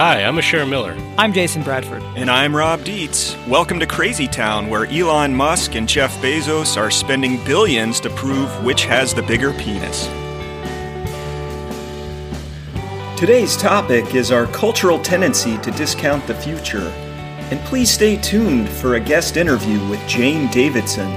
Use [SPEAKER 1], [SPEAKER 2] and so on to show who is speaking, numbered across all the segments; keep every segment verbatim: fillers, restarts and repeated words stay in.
[SPEAKER 1] Hi, I'm Asher Miller.
[SPEAKER 2] I'm Jason Bradford.
[SPEAKER 3] And I'm Rob Dietz. Welcome to Crazy Town, where Elon Musk and Jeff Bezos are spending billions to prove which has the bigger penis. Today's topic is our cultural tendency to discount the future. And please stay tuned for a guest interview with Jane Davidson.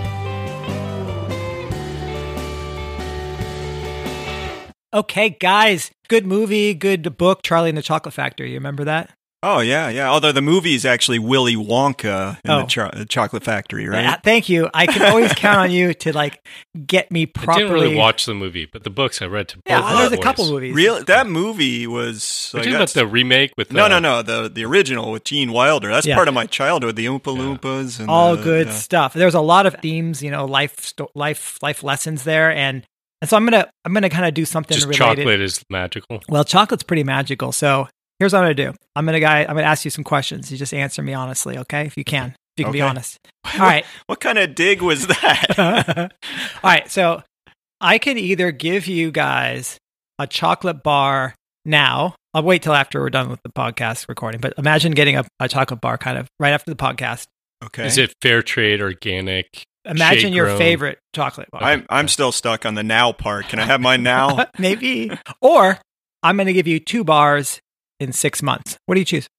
[SPEAKER 2] Okay, guys, good movie, good book, Charlie and the Chocolate Factory. You remember that?
[SPEAKER 3] Oh, yeah, yeah. Although the movie is actually Willy Wonka in
[SPEAKER 2] Oh.
[SPEAKER 3] the cho- Chocolate Factory, right?
[SPEAKER 2] Yeah, thank you. I can always count on you to like get me properly.
[SPEAKER 1] I didn't really watch the movie, but the books I read to both
[SPEAKER 2] Yeah,
[SPEAKER 1] of
[SPEAKER 2] there's
[SPEAKER 1] the
[SPEAKER 2] a couple
[SPEAKER 1] boys.
[SPEAKER 2] movies.
[SPEAKER 3] Real that movie was
[SPEAKER 1] We're
[SPEAKER 3] like,
[SPEAKER 1] talking about
[SPEAKER 3] that's-
[SPEAKER 1] the remake with
[SPEAKER 3] no,
[SPEAKER 1] uh,
[SPEAKER 3] no, no, the the original with Gene Wilder. That's
[SPEAKER 2] Yeah.
[SPEAKER 3] part of my childhood. The Oompa
[SPEAKER 1] Yeah.
[SPEAKER 3] Loompas and
[SPEAKER 2] All
[SPEAKER 3] the-
[SPEAKER 2] good
[SPEAKER 3] yeah.
[SPEAKER 2] stuff. There's a lot of themes, you know, life, sto- life, life lessons there, and and so I'm gonna I'm gonna kind of do something
[SPEAKER 1] Just
[SPEAKER 2] related.
[SPEAKER 1] chocolate is magical.
[SPEAKER 2] Well, chocolate's pretty magical. So here's what I'm gonna do. I'm gonna guy. I'm gonna ask you some questions. You just answer me honestly, okay? If you can, if you can be
[SPEAKER 3] Okay.
[SPEAKER 2] honest. All right.
[SPEAKER 3] What kind of dig was that?
[SPEAKER 2] All right. So I can either give you guys a chocolate bar now. I'll wait till after we're done with the podcast recording, but imagine getting a, a chocolate bar kind of right after the podcast.
[SPEAKER 3] Okay.
[SPEAKER 1] Is it fair trade, organic?
[SPEAKER 2] Imagine your
[SPEAKER 1] shade-grown?
[SPEAKER 2] favorite chocolate bar.
[SPEAKER 3] I'm I'm still stuck on the now part. Can I have mine now?
[SPEAKER 2] Maybe. Or I'm going to give you two bars in six months. What do you choose?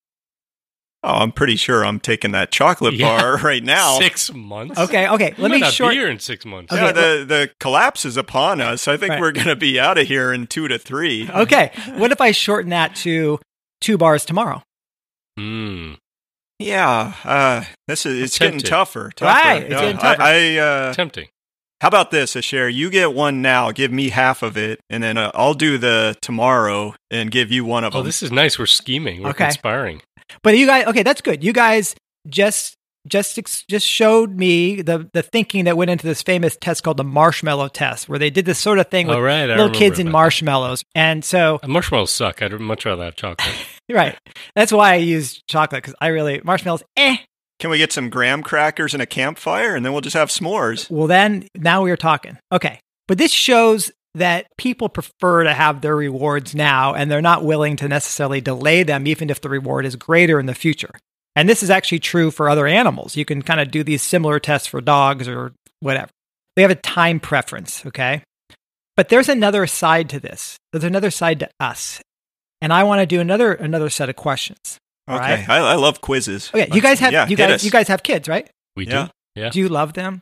[SPEAKER 3] Oh, I'm pretty sure I'm taking that chocolate
[SPEAKER 1] Yeah.
[SPEAKER 3] bar right now.
[SPEAKER 1] Six months.
[SPEAKER 2] Okay. Okay.
[SPEAKER 1] We
[SPEAKER 2] Let
[SPEAKER 1] might
[SPEAKER 2] me
[SPEAKER 1] not
[SPEAKER 2] short.
[SPEAKER 1] be here in six months.
[SPEAKER 2] Okay,
[SPEAKER 3] yeah, the the collapse is upon us. I think
[SPEAKER 2] Right.
[SPEAKER 3] we're going to be out of here in two to three.
[SPEAKER 2] Okay. What if I shorten that to two bars tomorrow?
[SPEAKER 1] Hmm.
[SPEAKER 3] Yeah, uh, this is it's
[SPEAKER 1] I'm
[SPEAKER 3] getting
[SPEAKER 1] tempted.
[SPEAKER 3] tougher. tougher.
[SPEAKER 2] Right, it's
[SPEAKER 3] Yeah,
[SPEAKER 2] getting tougher.
[SPEAKER 3] I, I uh,
[SPEAKER 1] Tempting.
[SPEAKER 3] how about this, Asher? You get one now. Give me half of it, and then uh, I'll do the tomorrow and give you one of
[SPEAKER 1] Oh,
[SPEAKER 3] them.
[SPEAKER 1] this is nice. We're scheming. We're
[SPEAKER 2] Okay.
[SPEAKER 1] conspiring.
[SPEAKER 2] But you guys, okay, that's good. You guys just just ex- just showed me the the thinking that went into this famous test called the marshmallow test, where they did this sort of thing with
[SPEAKER 1] All right. I
[SPEAKER 2] little
[SPEAKER 1] remember
[SPEAKER 2] kids in
[SPEAKER 1] about
[SPEAKER 2] marshmallows. And so,
[SPEAKER 1] that. Marshmallows suck. I'd much rather have chocolate.
[SPEAKER 2] right, that's why I use chocolate because I really marshmallows. Eh.
[SPEAKER 3] Can we get some graham crackers and a campfire, and then we'll just have s'mores?
[SPEAKER 2] Well, then now we are talking. Okay, but this shows that people prefer to have their rewards now, and they're not willing to necessarily delay them, even if the reward is greater in the future. And this is actually true for other animals. You can kind of do these similar tests for dogs or whatever. They have a time preference, okay? But there's another side to this. There's another side to us. And I want to do another another set of questions. all
[SPEAKER 3] Okay,
[SPEAKER 2] right?
[SPEAKER 3] I, I love quizzes.
[SPEAKER 2] Okay, you guys have
[SPEAKER 3] Yeah,
[SPEAKER 2] you
[SPEAKER 3] hit
[SPEAKER 2] guys
[SPEAKER 3] us.
[SPEAKER 2] you guys have kids, right?
[SPEAKER 1] We
[SPEAKER 3] Yeah.
[SPEAKER 1] do. Yeah.
[SPEAKER 2] Do you love them?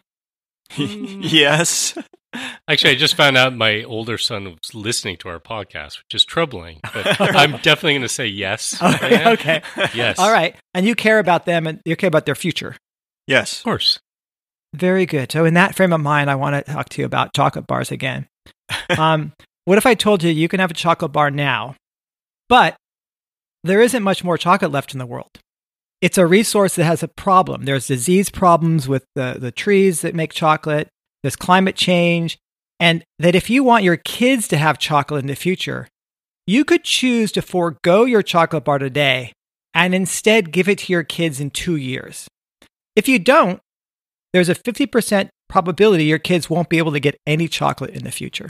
[SPEAKER 3] Yes.
[SPEAKER 1] Actually, I just found out my older son was listening to our podcast, which is troubling. But I'm definitely going to say yes.
[SPEAKER 2] Okay,
[SPEAKER 1] Yeah.
[SPEAKER 2] okay.
[SPEAKER 1] Yes.
[SPEAKER 2] All right. And you care about them and you care about their future.
[SPEAKER 3] Yes.
[SPEAKER 1] Of course.
[SPEAKER 2] Very good. So in that frame of mind, I want to talk to you about chocolate bars again. Um, what if I told you you can have a chocolate bar now, but there isn't much more chocolate left in the world? It's a resource that has a problem. There's disease problems with the, the trees that make chocolate. There's climate change. And that if you want your kids to have chocolate in the future, you could choose to forego your chocolate bar today and instead give it to your kids in two years. If you don't, there's a fifty percent probability your kids won't be able to get any chocolate in the future.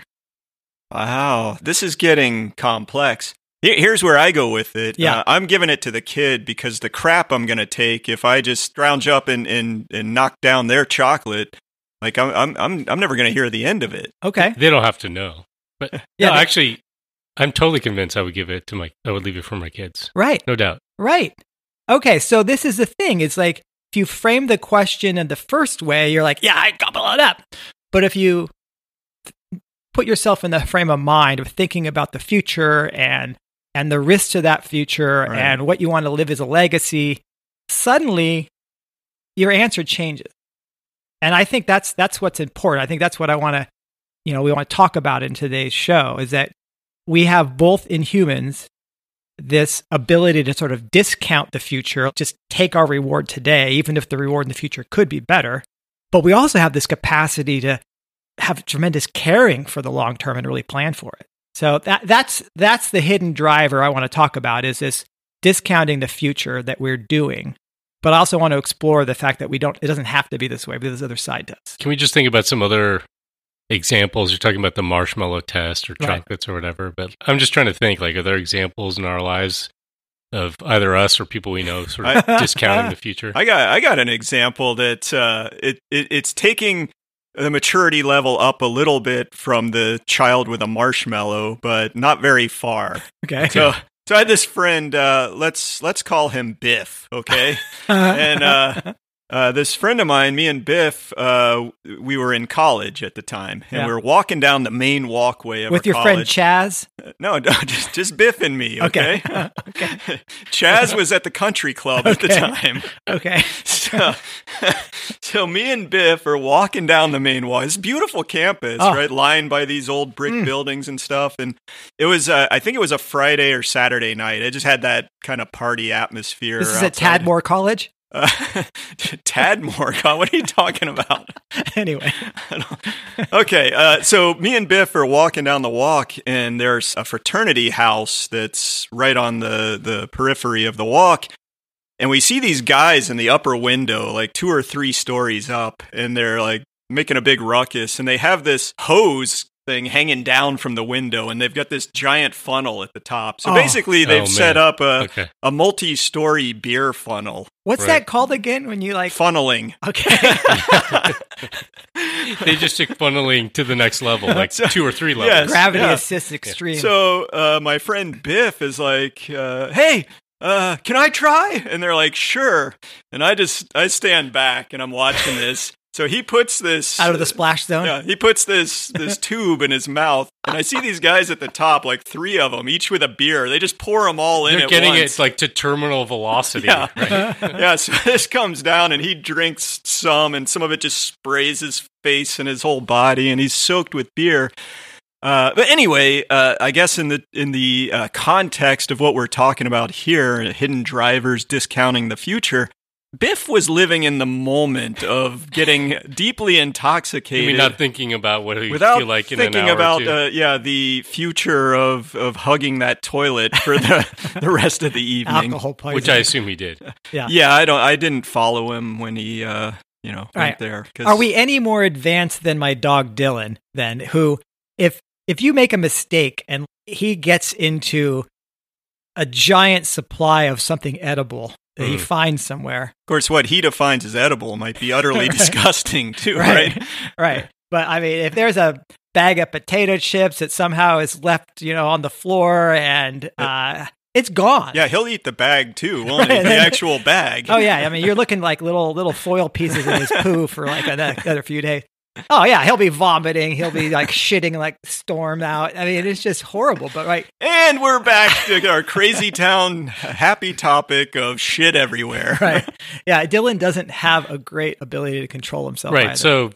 [SPEAKER 3] Wow, this is getting complex. Here- Here's where I go with it.
[SPEAKER 2] Yeah.
[SPEAKER 3] Uh, I'm giving it to the kid because the crap I'm going to take if I just scrounge up and, and, and knock down their chocolate, like I'm I'm I'm, I'm never going to hear the end of it.
[SPEAKER 2] Okay.
[SPEAKER 1] They don't have to know. But
[SPEAKER 2] Yeah,
[SPEAKER 1] no,
[SPEAKER 2] they-
[SPEAKER 1] actually, I'm totally convinced I would give it to my, I would leave it for my kids.
[SPEAKER 2] Right.
[SPEAKER 1] No doubt.
[SPEAKER 2] Right. Okay. So this is the thing. It's like if you frame the question in the first way, you're like, yeah, I gobble it up. But if you th- put yourself in the frame of mind of thinking about the future and and the risks to that future
[SPEAKER 3] Right.
[SPEAKER 2] and what you want to live as a legacy, suddenly your answer changes. And I think that's that's what's important. I think that's what I want to, you know, we want to talk about in today's show is that we have both in humans this ability to sort of discount the future, just take our reward today, even if the reward in the future could be better. But we also have this capacity to have tremendous caring for the long term and really plan for it. So that that's that's the hidden driver I want to talk about is this discounting the future that we're doing. But I also want to explore the fact that we don't it doesn't have to be this way, but this other side does.
[SPEAKER 1] Can we just think about some other examples? You're talking about the marshmallow test or
[SPEAKER 2] Right.
[SPEAKER 1] chocolates or whatever, but I'm just trying to think, like, are there examples in our lives of either us or people we know sort of
[SPEAKER 3] I,
[SPEAKER 1] discounting the future?
[SPEAKER 3] I got I got an example that uh, it, it it's taking the maturity level up a little bit from the child with a marshmallow, but not very far.
[SPEAKER 2] Okay.
[SPEAKER 3] So so I had this friend. Uh, let's let's call him Biff. Okay. and uh, uh, this friend of mine, me and Biff, uh, we were in college at the time, and
[SPEAKER 2] Yeah.
[SPEAKER 3] we were walking down the main walkway of
[SPEAKER 2] With
[SPEAKER 3] our
[SPEAKER 2] your friend
[SPEAKER 3] college.
[SPEAKER 2] Chaz?
[SPEAKER 3] No, no, just just Biff and me. Okay.
[SPEAKER 2] Okay. Okay.
[SPEAKER 3] Chaz was at the country club at the
[SPEAKER 2] Okay.
[SPEAKER 3] time.
[SPEAKER 2] Okay.
[SPEAKER 3] So, so me and Biff are walking down the main wall. It's a beautiful campus,
[SPEAKER 2] Oh.
[SPEAKER 3] right? Lined by these old brick
[SPEAKER 2] Mm.
[SPEAKER 3] buildings and stuff. And it was, uh, I think it was a Friday or Saturday night. It just had that kind of party atmosphere.
[SPEAKER 2] This is at
[SPEAKER 3] outside.
[SPEAKER 2] Tadmore College?
[SPEAKER 3] Uh, Tadmore? God, what are you talking about?
[SPEAKER 2] Anyway.
[SPEAKER 3] Okay, uh, so me and Biff are walking down the walk, and there's a fraternity house that's right on the, the periphery of the walk. And we see these guys in the upper window, like two or three stories up, and they're like making a big ruckus. And they have this hose thing hanging down from the window, and they've got this giant funnel at the top. So
[SPEAKER 2] Oh.
[SPEAKER 3] basically, they've
[SPEAKER 1] Oh,
[SPEAKER 3] set
[SPEAKER 1] man.
[SPEAKER 3] up a,
[SPEAKER 1] Okay.
[SPEAKER 3] a multi-story beer funnel.
[SPEAKER 2] What's
[SPEAKER 1] Right.
[SPEAKER 2] that called again when you like.
[SPEAKER 3] Funneling.
[SPEAKER 2] Okay.
[SPEAKER 1] They just took funneling to the next level, like
[SPEAKER 3] So-
[SPEAKER 1] two or three levels.
[SPEAKER 3] Yes.
[SPEAKER 2] Gravity
[SPEAKER 3] Yeah.
[SPEAKER 2] assist extreme.
[SPEAKER 3] So uh, my friend Biff is like, uh, "Hey, uh, can I try?" And they're like, "Sure." And I just I stand back and I'm watching this. So he puts this
[SPEAKER 2] Out of the splash zone?
[SPEAKER 3] Yeah, he puts this this tube in his mouth, and I see these guys at the top, like three of them, each with a beer. They just pour them all in
[SPEAKER 1] They're
[SPEAKER 3] at
[SPEAKER 1] getting
[SPEAKER 3] once.
[SPEAKER 1] it like to terminal velocity.
[SPEAKER 3] Yeah.
[SPEAKER 1] Right?
[SPEAKER 3] Yeah, so this comes down and he drinks some, and some of it just sprays his face and his whole body, and he's soaked with beer. Uh, but anyway, uh, I guess in the in the uh, context of what we're talking about here, hidden drivers discounting the future, Biff was living in the moment of getting deeply
[SPEAKER 1] I
[SPEAKER 3] intoxicated.
[SPEAKER 1] mean, not thinking about what he
[SPEAKER 3] Without
[SPEAKER 1] feel like in
[SPEAKER 3] thinking
[SPEAKER 1] an hour
[SPEAKER 3] about
[SPEAKER 1] or two.
[SPEAKER 3] uh, yeah the future of, of hugging that toilet for the, the rest of the evening.
[SPEAKER 2] Alcohol poisoning.
[SPEAKER 1] which I assume he did.
[SPEAKER 2] Yeah.
[SPEAKER 3] Yeah, I don't. I didn't follow him when he, uh, you know, went
[SPEAKER 2] Right.
[SPEAKER 3] there. 'cause-
[SPEAKER 2] Are we any more advanced than my dog Dylan, then, who, if if you make a mistake and he gets into a giant supply of something edible that he
[SPEAKER 1] Mm.
[SPEAKER 2] finds somewhere,
[SPEAKER 3] Of course, what he defines as edible might be utterly
[SPEAKER 2] Right.
[SPEAKER 3] disgusting too, right?
[SPEAKER 2] right? Right. But I mean, if there's a bag of potato chips that somehow is left, you know, on the floor and uh, it's gone.
[SPEAKER 3] Yeah, he'll eat the bag too, won't
[SPEAKER 2] Right,
[SPEAKER 3] he?
[SPEAKER 2] and
[SPEAKER 3] The
[SPEAKER 2] then-
[SPEAKER 3] actual bag.
[SPEAKER 2] Oh yeah. I mean, you're looking like little little foil pieces in his poo for like another, another few days. Oh yeah, he'll be vomiting. He'll be like shitting like storm out. I mean, it's just horrible. But right,
[SPEAKER 3] And we're back to our crazy town happy topic of shit everywhere.
[SPEAKER 2] right, yeah. Dylan doesn't have a great ability to control himself.
[SPEAKER 1] Right.
[SPEAKER 2] either.
[SPEAKER 1] So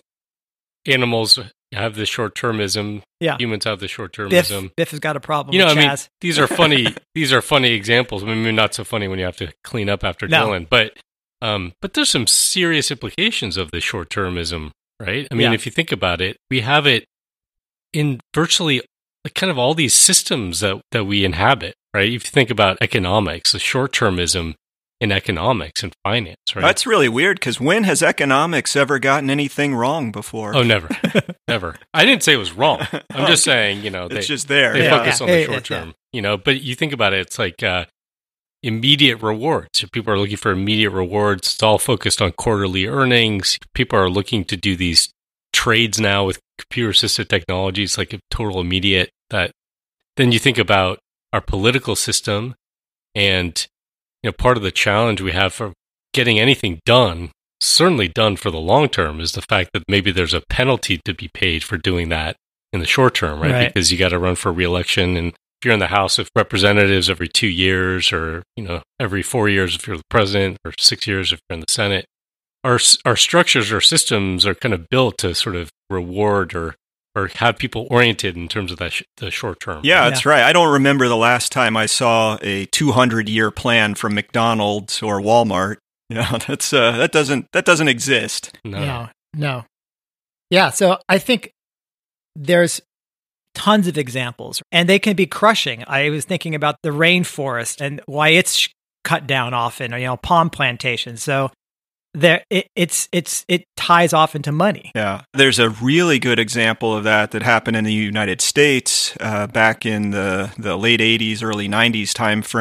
[SPEAKER 1] animals have the short termism.
[SPEAKER 2] Yeah.
[SPEAKER 1] Humans have the short
[SPEAKER 2] Biff,
[SPEAKER 1] termism.
[SPEAKER 2] Biff has got a problem.
[SPEAKER 1] You know, I
[SPEAKER 2] with
[SPEAKER 1] mean,
[SPEAKER 2] Chaz.
[SPEAKER 1] these are funny. These are funny examples. I mean, maybe not so funny when you have to clean up after
[SPEAKER 2] No.
[SPEAKER 1] Dylan, but um, but there's some serious implications of the short termism, right? I mean,
[SPEAKER 2] Yeah.
[SPEAKER 1] if you think about it, we have it in virtually like kind of all these systems that that we inhabit, right? If you think about economics, the short termism in economics and finance, right?
[SPEAKER 3] That's really weird because when has economics ever gotten anything wrong before?
[SPEAKER 1] Oh, never, never. I didn't say it was wrong. I'm just saying, you know,
[SPEAKER 3] it's
[SPEAKER 1] they,
[SPEAKER 3] just there.
[SPEAKER 1] they
[SPEAKER 2] Yeah.
[SPEAKER 1] focus on
[SPEAKER 2] Yeah,
[SPEAKER 1] the
[SPEAKER 2] yeah,
[SPEAKER 1] short
[SPEAKER 2] yeah.
[SPEAKER 1] term, you know. But you think about it, it's like uh, immediate rewards. If people are looking for immediate rewards, it's all focused on quarterly earnings. People are looking to do these trades now with computer-assisted technologies, like a total immediate. That then you think about our political system, and you know, part of the challenge we have for getting anything done, certainly done for the long term, is the fact that maybe there's a penalty to be paid for doing that in the short term, right?
[SPEAKER 2] Right.
[SPEAKER 1] Because you got to run for re-election, and if you're in the House of Representatives every two years, or you know, every four years if you're the president, or six years if you're in the Senate, our our structures or systems are kind of built to sort of reward or or have people oriented in terms of that sh- the short term.
[SPEAKER 3] Yeah, that's right. I don't remember the last time I saw a two hundred year plan from McDonald's or Walmart. Yeah, that's uh, that doesn't that doesn't exist.
[SPEAKER 1] No.
[SPEAKER 2] No, no. Yeah, so I think there's tons of examples, and they can be crushing. I was thinking about the rainforest and why it's cut down often, or, you know, palm plantations. So there, it, it's it's it ties off into money.
[SPEAKER 3] Yeah, there's a really good example of that that happened in the United States uh, back in the the late eighties, early nineties time frame.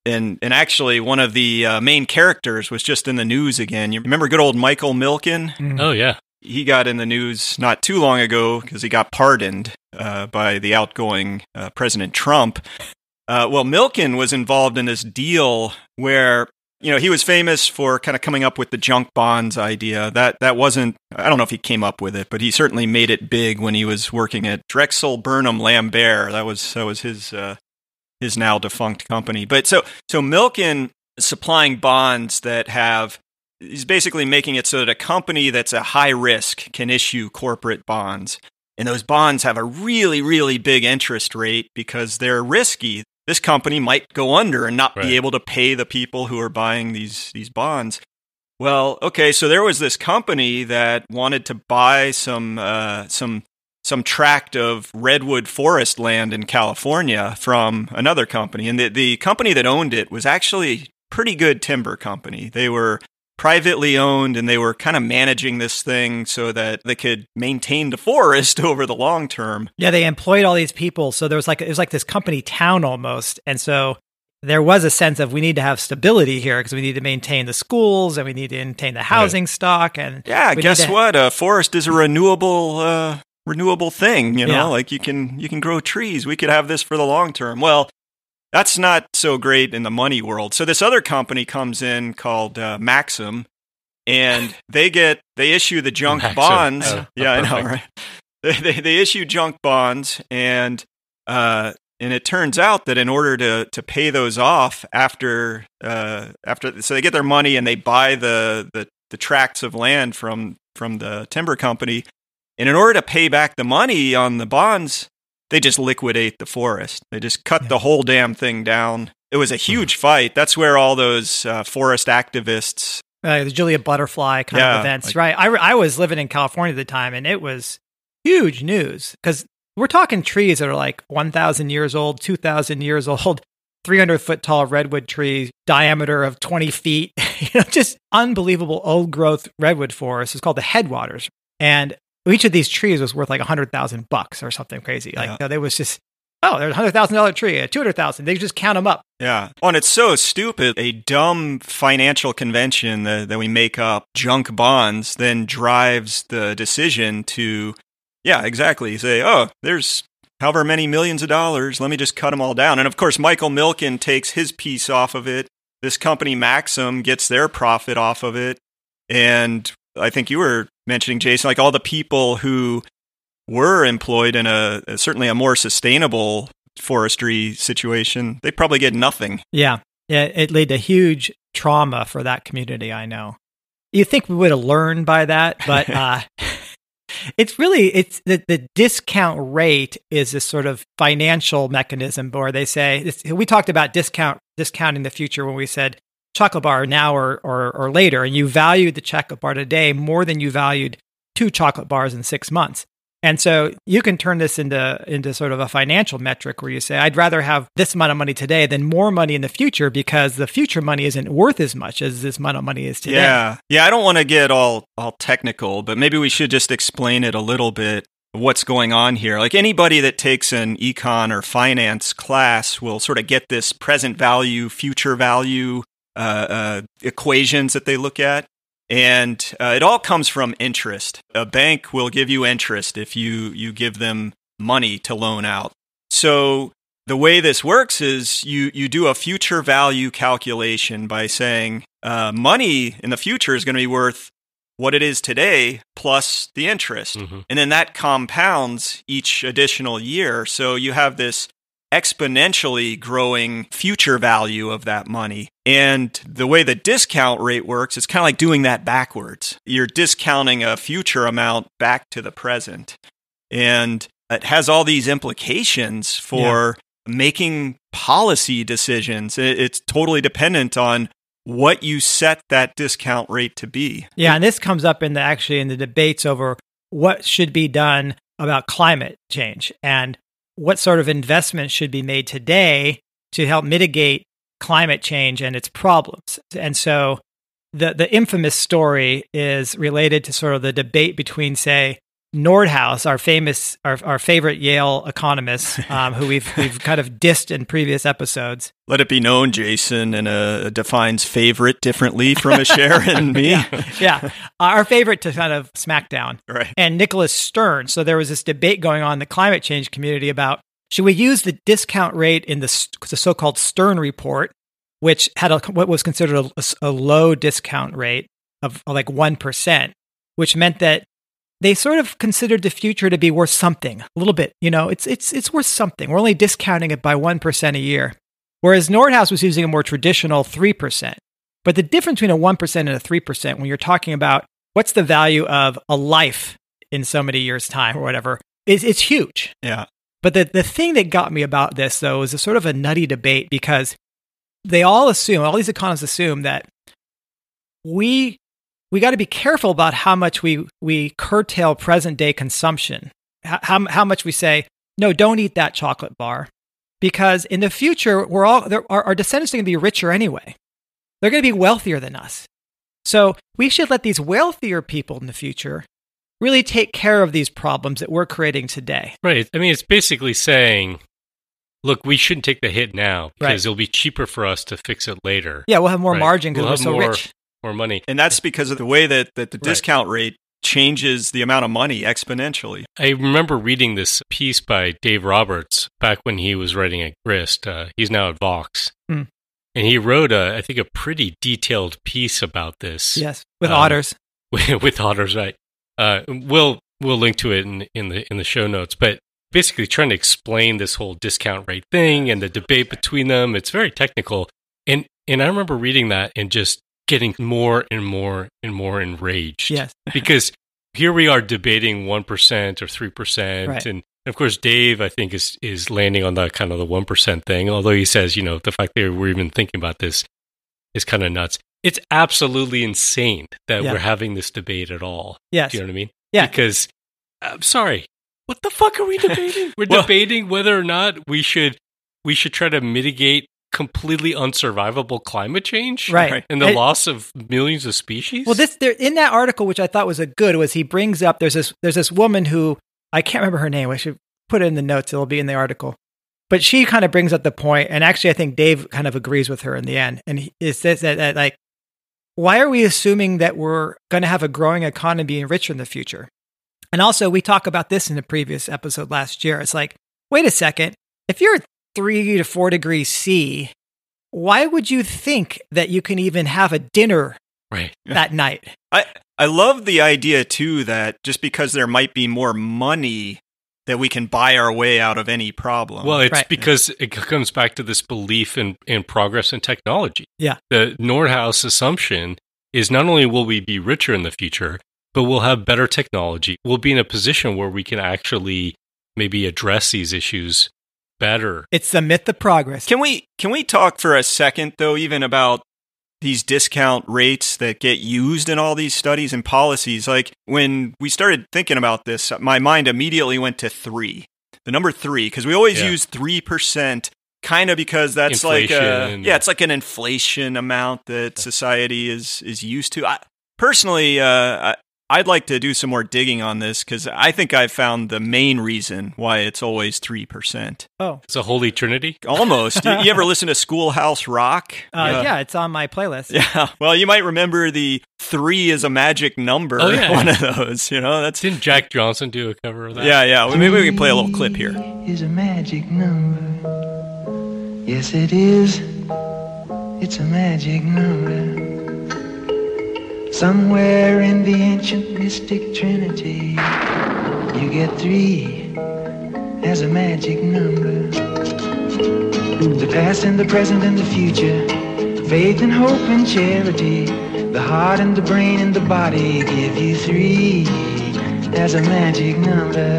[SPEAKER 3] And and actually, one of the uh, main characters was just in the news again. You remember good old Michael Milken?
[SPEAKER 1] Mm. Oh, yeah.
[SPEAKER 3] He got in the news not too long ago because he got pardoned uh, by the outgoing uh, President Trump. Uh, well, Milken was involved in this deal where, you know, he was famous for kind of coming up with the junk bonds idea. That that wasn't, I don't know if he came up with it, but he certainly made it big when he was working at Drexel Burnham Lambert. That was that was his uh, his now defunct company. But so so Milken supplying bonds that have, he's basically making it so that a company that's a high risk can issue corporate bonds. And those bonds have a really, really big interest rate because they're risky. This company might go under and not right. be able to pay the people who are buying these these bonds. Well, okay, so there was this company that wanted to buy some uh, some some tract of redwood forest land in California from another company, and the the company that owned it was actually a pretty good timber company. They were privately owned, and they were kind of managing this thing so that they could maintain the forest over the long term.
[SPEAKER 2] Yeah, they employed all these people, so there was like it was like this company town almost, and so there was a sense of we need to have stability here because we need to maintain the schools and we need to maintain the housing right. stock. And
[SPEAKER 3] yeah, guess to... what? A forest is a renewable uh, renewable thing. You know, yeah. like you can you can grow trees. We could have this for the long term. Well, that's not so great in the money world. So this other company comes in called uh, Maxim, and they get they issue the junk Maxim. bonds. Oh, yeah, I know, right? They, they they issue junk bonds, and uh, and it turns out that in order to to pay those off after uh, after so they get their money and they buy the the, the tracts of land from from the timber company, and in order to pay back the money on the bonds, they just liquidate the forest. They just cut yeah. the whole damn thing down. It was a huge fight. That's where all those uh, forest activists...
[SPEAKER 2] Uh, the Julia Butterfly kind yeah, of events, like, right? I, I was living in California at the time, and it was huge news. Because we're talking trees that are like one thousand years old, two thousand years old, three hundred foot tall redwood trees, diameter of twenty feet. you know, just unbelievable old growth redwood forest. It's called the Headwaters. And each of these trees was worth like a hundred thousand bucks or something crazy. Like, yeah. you know, they was just, oh, there's a hundred thousand dollar tree, a two hundred thousand. They just count them up.
[SPEAKER 3] Yeah. Oh, and it's so stupid. A dumb financial convention that, that we make up, junk bonds, then drives the decision to, yeah, exactly. Say, oh, there's however many millions of dollars. Let me just cut them all down. And of course, Michael Milken takes his piece off of it. This company, Maxim, gets their profit off of it. And I think you were mentioning, Jason, like all the people who were employed in a, a certainly a more sustainable forestry situation, they probably get nothing.
[SPEAKER 2] Yeah. Yeah. It led to huge trauma for that community, I know. You think we would have learned by that, but uh, it's really, it's the, the discount rate is this sort of financial mechanism where they say, it's, we talked about discount discounting the future when we said, chocolate bar now or, or or later, and you valued the chocolate bar today more than you valued two chocolate bars in six months. And so you can turn this into into sort of a financial metric where you say, I'd rather have this amount of money today than more money in the future because the future money isn't worth as much as this amount of money is today.
[SPEAKER 3] Yeah, yeah. I don't want to get all all technical, but maybe we should just explain it a little bit. What's going on here? Like anybody that takes an econ or finance class will sort of get this present value, future value Uh, uh, equations that they look at, and uh, it all comes from interest. A bank will give you interest if you you give them money to loan out. So the way this works is you you do a future value calculation by saying uh, money in the future is going to be worth what it is today plus the interest, mm-hmm. and then that compounds each additional year. So you have this exponentially growing future value of that money. And the way the discount rate works, it's kind of like doing that backwards. You're discounting a future amount back to the present. And it has all these implications for yeah. making policy decisions. It's totally dependent on what you set that discount rate to be.
[SPEAKER 2] Yeah, and this comes up in the actually in the debates over what should be done about climate change and what sort of investments should be made today to help mitigate climate change and its problems. And so the the infamous story is related to sort of the debate between, say, Nordhaus, our famous, our, our favorite Yale economist, um, who we've we've kind of dissed in previous episodes.
[SPEAKER 3] Let it be known, Jason, and uh, defines favorite differently from a share and me.
[SPEAKER 2] yeah, yeah, our favorite to kind of smack down.
[SPEAKER 3] Right.
[SPEAKER 2] And Nicholas Stern. So there was this debate going on in the climate change community about should we use the discount rate in the, the so-called Stern report, which had a, what was considered a, a low discount rate of like one percent, which meant that they sort of considered the future to be worth something, a little bit. You know, it's it's it's worth something. We're only discounting it by one percent a year. Whereas Nordhaus was using a more traditional three percent. But the difference between a one percent and a three percent, when you're talking about what's the value of a life in so many years' time or whatever, is it's huge.
[SPEAKER 3] Yeah.
[SPEAKER 2] But the, the thing that got me about this, though, is a sort of a nutty debate because they all assume, all these economists assume that we... we got to be careful about how much we, we curtail present day consumption, how, how much we say, no, don't eat that chocolate bar, because in the future, we're all, our, our descendants are going to be richer anyway. They're going to be wealthier than us. So we should let these wealthier people in the future really take care of these problems that we're creating today.
[SPEAKER 1] Right. I mean, it's basically saying, look, we shouldn't take the hit now because
[SPEAKER 2] Right.
[SPEAKER 1] it'll be cheaper for us to fix it later.
[SPEAKER 2] Yeah, we'll have more
[SPEAKER 1] Right.
[SPEAKER 2] margin because
[SPEAKER 1] We'll
[SPEAKER 2] we're
[SPEAKER 1] have
[SPEAKER 2] so
[SPEAKER 1] more-
[SPEAKER 2] rich.
[SPEAKER 1] More money.
[SPEAKER 3] And that's because of the way that, that the
[SPEAKER 1] Right.
[SPEAKER 3] discount rate changes the amount of money exponentially.
[SPEAKER 1] I remember reading this piece by Dave Roberts back when he was writing at Grist. Uh, he's now at Vox.
[SPEAKER 2] Hmm.
[SPEAKER 1] And he wrote, a, I think, a pretty detailed piece about this.
[SPEAKER 2] Yes, with
[SPEAKER 1] Um,
[SPEAKER 2] otters.
[SPEAKER 1] with, with otters, right? Uh, we'll we'll link to it in in the in the show notes. But basically, trying to explain this whole discount rate thing and the debate between them. It's very technical. And and I remember reading that and just getting more and more and more enraged.
[SPEAKER 2] Yes.
[SPEAKER 1] Because here we are debating one percent or three percent.
[SPEAKER 2] Right.
[SPEAKER 1] And of course, Dave, I think, is is landing on the kind of the one percent thing. Although he says, you know, the fact that we're even thinking about this is kind of nuts. It's absolutely insane that
[SPEAKER 2] Yeah.
[SPEAKER 1] we're having this debate at all.
[SPEAKER 2] Yes.
[SPEAKER 1] Do you know what I mean?
[SPEAKER 2] Yeah.
[SPEAKER 1] Because, I'm sorry, what the fuck are we debating? We're
[SPEAKER 3] Well-
[SPEAKER 1] debating whether or not we should we should try to mitigate completely unsurvivable climate change,
[SPEAKER 2] Right.
[SPEAKER 1] and the
[SPEAKER 2] It-
[SPEAKER 1] loss of millions of species.
[SPEAKER 2] Well, this there in that article, which I thought was a good, was he brings up there's this there's this woman who I can't remember her name. I should put it in the notes. It'll be in the article. But she kind of brings up the point, and actually, I think Dave kind of agrees with her in the end. And he, it says that, that like, why are we assuming that we're going to have a growing economy and richer in the future? And also, we talk about this in the previous episode last year. It's like, wait a second, if you're at three to four degrees C, why would you think that you can even have a dinner
[SPEAKER 1] right.
[SPEAKER 2] that night?
[SPEAKER 3] I, I love the idea, too, that just because there might be more money, that we can buy our way out of any problem.
[SPEAKER 1] Well, it's
[SPEAKER 2] Right.
[SPEAKER 1] because it comes back to this belief in, in progress and technology.
[SPEAKER 2] Yeah.
[SPEAKER 1] The Nordhaus assumption is not only will we be richer in the future, but we'll have better technology. We'll be in a position where we can actually maybe address these issues better.
[SPEAKER 2] It's the myth of progress.
[SPEAKER 3] Can we can we talk for a second, though, even about these discount rates that get used in all these studies and policies? Like, when we started thinking about this, my mind immediately went to three, the number three, because we always
[SPEAKER 1] Yeah.
[SPEAKER 3] use three percent, kind of because that's like a,
[SPEAKER 1] Inflation.
[SPEAKER 3] yeah, it's like an inflation amount that society is is used to. I, personally, uh, I, I'd like to do some more digging on this, because I think I've found the main reason why it's always three percent.
[SPEAKER 2] Oh,
[SPEAKER 1] It's a holy trinity.
[SPEAKER 3] Almost. you, you ever listen to Schoolhouse Rock?
[SPEAKER 2] uh, yeah. It's on my playlist.
[SPEAKER 3] Yeah. Well, you might remember the three is a magic number.
[SPEAKER 1] Oh, yeah.
[SPEAKER 3] One of those. You know, that's
[SPEAKER 1] Didn't Jack Johnson do a cover of that?
[SPEAKER 3] yeah, yeah. Well, maybe we can play a little clip here.
[SPEAKER 4] Is a magic number. Yes, it is. It's a magic number. Somewhere in the ancient mystic trinity, you get three as a magic number. The past and the present and the future, faith and hope and charity, the heart and the brain and the body give you three as a magic number.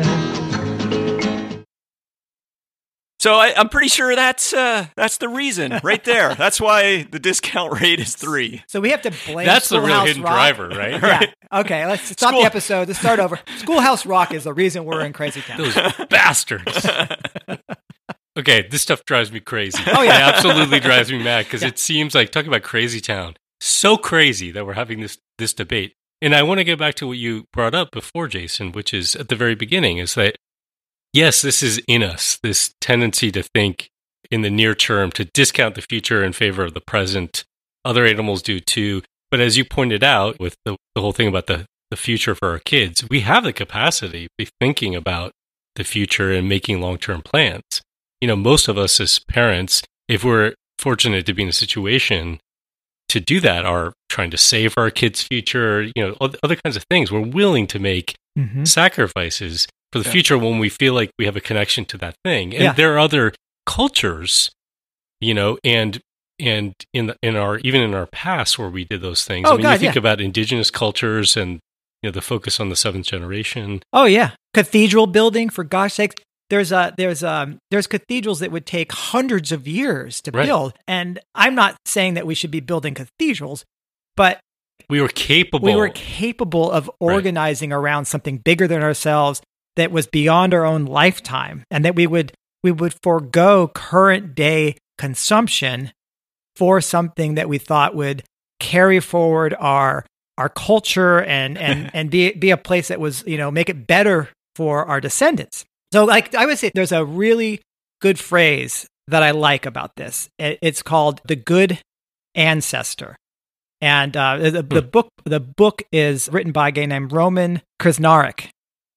[SPEAKER 3] So I, I'm pretty sure that's uh, that's the reason right there. That's why the discount rate is three.
[SPEAKER 2] So we have to blame.
[SPEAKER 1] That's the real
[SPEAKER 2] Schoolhouse
[SPEAKER 1] hidden
[SPEAKER 2] Rock.
[SPEAKER 1] driver, right?
[SPEAKER 2] Yeah. Okay, let's stop
[SPEAKER 3] School-
[SPEAKER 2] the episode. Let's start over. Schoolhouse Rock is the reason we're in Crazy Town.
[SPEAKER 1] Those bastards. Okay, this stuff drives me crazy.
[SPEAKER 2] Oh, yeah.
[SPEAKER 1] It absolutely drives me mad because
[SPEAKER 2] Yeah.
[SPEAKER 1] it seems like, talking about Crazy Town, so crazy that we're having this this debate. And I want to get back to what you brought up before, Jason, which is at the very beginning, is that, yes, this is in us, this tendency to think in the near term, to discount the future in favor of the present. Other animals do too. But as you pointed out with the, the whole thing about the, the future for our kids, we have the capacity to be thinking about the future and making long-term plans. You know, most of us as parents, if we're fortunate to be in a situation to do that, are trying to save our kids' future, you know, other kinds of things. We're willing to make mm-hmm. sacrifices for the yeah. future when we feel like we have a connection to that thing. And yeah. there are other cultures, you know, and and in the, in our even in our past where we did those things.
[SPEAKER 2] Oh,
[SPEAKER 1] I mean,
[SPEAKER 2] God,
[SPEAKER 1] you think
[SPEAKER 2] yeah.
[SPEAKER 1] about indigenous cultures and, you know, the focus on the seventh generation.
[SPEAKER 2] Oh yeah, cathedral building, for gosh sakes. There's a there's um there's cathedrals that would take hundreds of years to
[SPEAKER 1] right.
[SPEAKER 2] build, and I'm not saying that we should be building cathedrals, but
[SPEAKER 1] we were capable.
[SPEAKER 2] We were capable of organizing right. around something bigger than ourselves that was beyond our own lifetime, and that we would we would forego current day consumption for something that we thought would carry forward our our culture and and and be be a place that was, you know, make it better for our descendants. So, like I would say, there's a really good phrase that I like about this. It's called the good ancestor, and uh, the, the hmm. book the book is written by a guy named Roman Krznaric,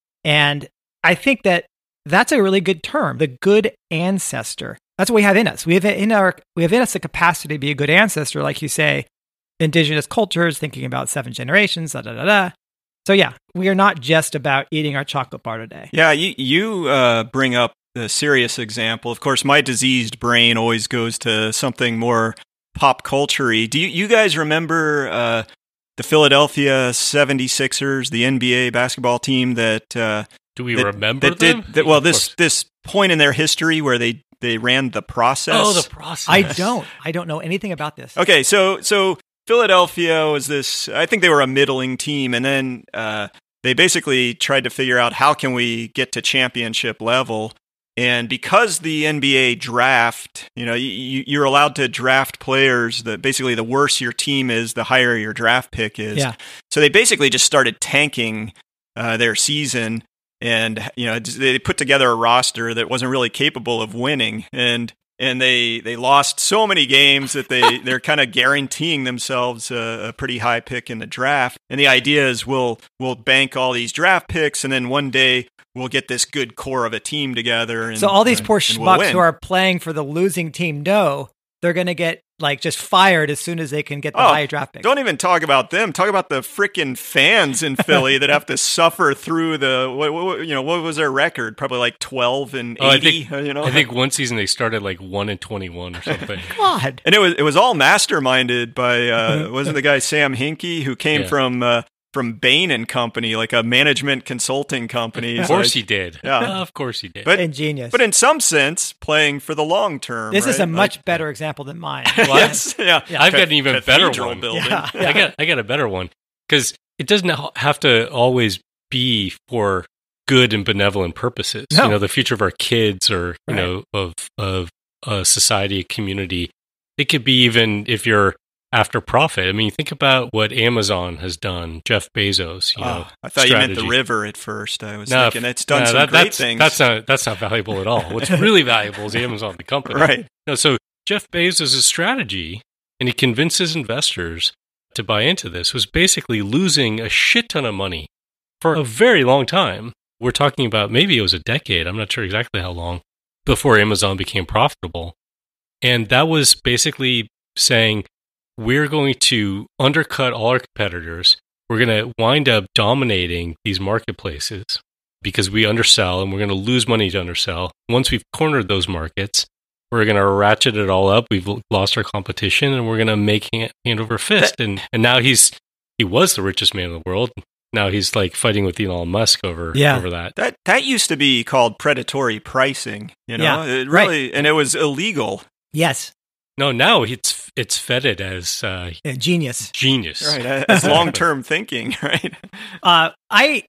[SPEAKER 2] and I think that that's a really good term, the good ancestor. That's what we have in us. We have in our we have in us the capacity to be a good ancestor, like you say, indigenous cultures, thinking about seven generations, da da da da. So yeah, we are not just about eating our chocolate bar today.
[SPEAKER 3] Yeah, you, you uh, bring up a serious example. Of course, my diseased brain always goes to something more pop culture-y. Do you, you guys remember uh, the Philadelphia seventy-sixers, the N B A basketball team that... Uh,
[SPEAKER 1] Do we
[SPEAKER 3] that,
[SPEAKER 1] remember
[SPEAKER 3] that
[SPEAKER 1] them?
[SPEAKER 3] Did, that, well, this this point in their history where they, they ran the process.
[SPEAKER 1] Oh, the process.
[SPEAKER 2] I don't. I don't know anything about this.
[SPEAKER 3] Okay, so so... Philadelphia was this, I think they were a middling team, and then uh, they basically tried to figure out how can we get to championship level. And because the N B A draft, you know, you, you're allowed to draft players that basically the worse your team is, the higher your draft pick is.
[SPEAKER 2] Yeah.
[SPEAKER 3] So they basically just started tanking uh, their season, and you know, they put together a roster that wasn't really capable of winning. And And they, they lost so many games that they, they're kind of guaranteeing themselves a, a pretty high pick in the draft. And the idea is we'll we'll bank all these draft picks, and then one day we'll get this good core of a team together. And,
[SPEAKER 2] so all these
[SPEAKER 3] and,
[SPEAKER 2] poor
[SPEAKER 3] and
[SPEAKER 2] schmucks
[SPEAKER 3] we'll
[SPEAKER 2] who are playing for the losing team know they're going to get like just fired as soon as they can get the
[SPEAKER 3] oh,
[SPEAKER 2] high draft pick.
[SPEAKER 3] Don't even talk about them. Talk about the freaking fans in Philly that have to suffer through the what, what, you know what was their record? Probably like twelve and
[SPEAKER 1] oh,
[SPEAKER 3] eighty.
[SPEAKER 1] I think,
[SPEAKER 3] you know,
[SPEAKER 1] I think one season they started like one and twenty-one or something.
[SPEAKER 2] God,
[SPEAKER 3] and it was it was all masterminded by uh, wasn't the guy Sam Hinkie who came
[SPEAKER 1] yeah.
[SPEAKER 3] from. Uh, From Bain and Company, like a management consulting company.
[SPEAKER 1] Of course
[SPEAKER 3] like,
[SPEAKER 1] he did.
[SPEAKER 3] Yeah,
[SPEAKER 1] of course he did.
[SPEAKER 3] But
[SPEAKER 2] ingenious.
[SPEAKER 3] But in some sense, playing for the long term.
[SPEAKER 2] This
[SPEAKER 3] right?
[SPEAKER 2] is a much
[SPEAKER 3] like,
[SPEAKER 2] better example than mine.
[SPEAKER 3] Yes, yeah.
[SPEAKER 1] yeah. I've got an even better one.
[SPEAKER 3] Building.
[SPEAKER 2] Yeah, yeah.
[SPEAKER 1] I got I got a better one because it doesn't have to always be for good and benevolent purposes.
[SPEAKER 2] No.
[SPEAKER 1] You know, the future of our kids, or you
[SPEAKER 2] Right.
[SPEAKER 1] know, of of a society, a community. It could be even if you're after profit. I mean, think about what Amazon has done. Jeff Bezos, you
[SPEAKER 3] Oh,
[SPEAKER 1] know.
[SPEAKER 3] I thought
[SPEAKER 1] strategy.
[SPEAKER 3] you meant the river at first. I was
[SPEAKER 1] No,
[SPEAKER 3] thinking it's done
[SPEAKER 1] no,
[SPEAKER 3] some
[SPEAKER 1] that,
[SPEAKER 3] great
[SPEAKER 1] that's,
[SPEAKER 3] things.
[SPEAKER 1] That's not that's not valuable at all. What's really valuable is Amazon, the company.
[SPEAKER 3] Right.
[SPEAKER 1] No, so Jeff Bezos' strategy, and he convinces investors to buy into this, was basically losing a shit ton of money for a very long time. We're talking about maybe it was a decade. I'm not sure exactly how long before Amazon became profitable. And that was basically saying, we're going to undercut all our competitors. We're going to wind up dominating these marketplaces because we undersell, and we're going to lose money to undersell. Once we've cornered those markets, we're going to ratchet it all up. We've lost our competition, and we're going to make hand, hand over fist.
[SPEAKER 3] That,
[SPEAKER 1] and and now he's he was the richest man in the world. Now he's like fighting with Elon Musk over
[SPEAKER 2] yeah.
[SPEAKER 1] over that.
[SPEAKER 3] That that used to be called predatory pricing. You know,
[SPEAKER 2] Yeah,
[SPEAKER 3] it really,
[SPEAKER 2] right.
[SPEAKER 3] and it was illegal.
[SPEAKER 2] Yes.
[SPEAKER 1] No, now it's it's feted as uh,
[SPEAKER 2] Yeah, genius.
[SPEAKER 1] genius.
[SPEAKER 3] Right, as long-term thinking, right?
[SPEAKER 2] Uh, I,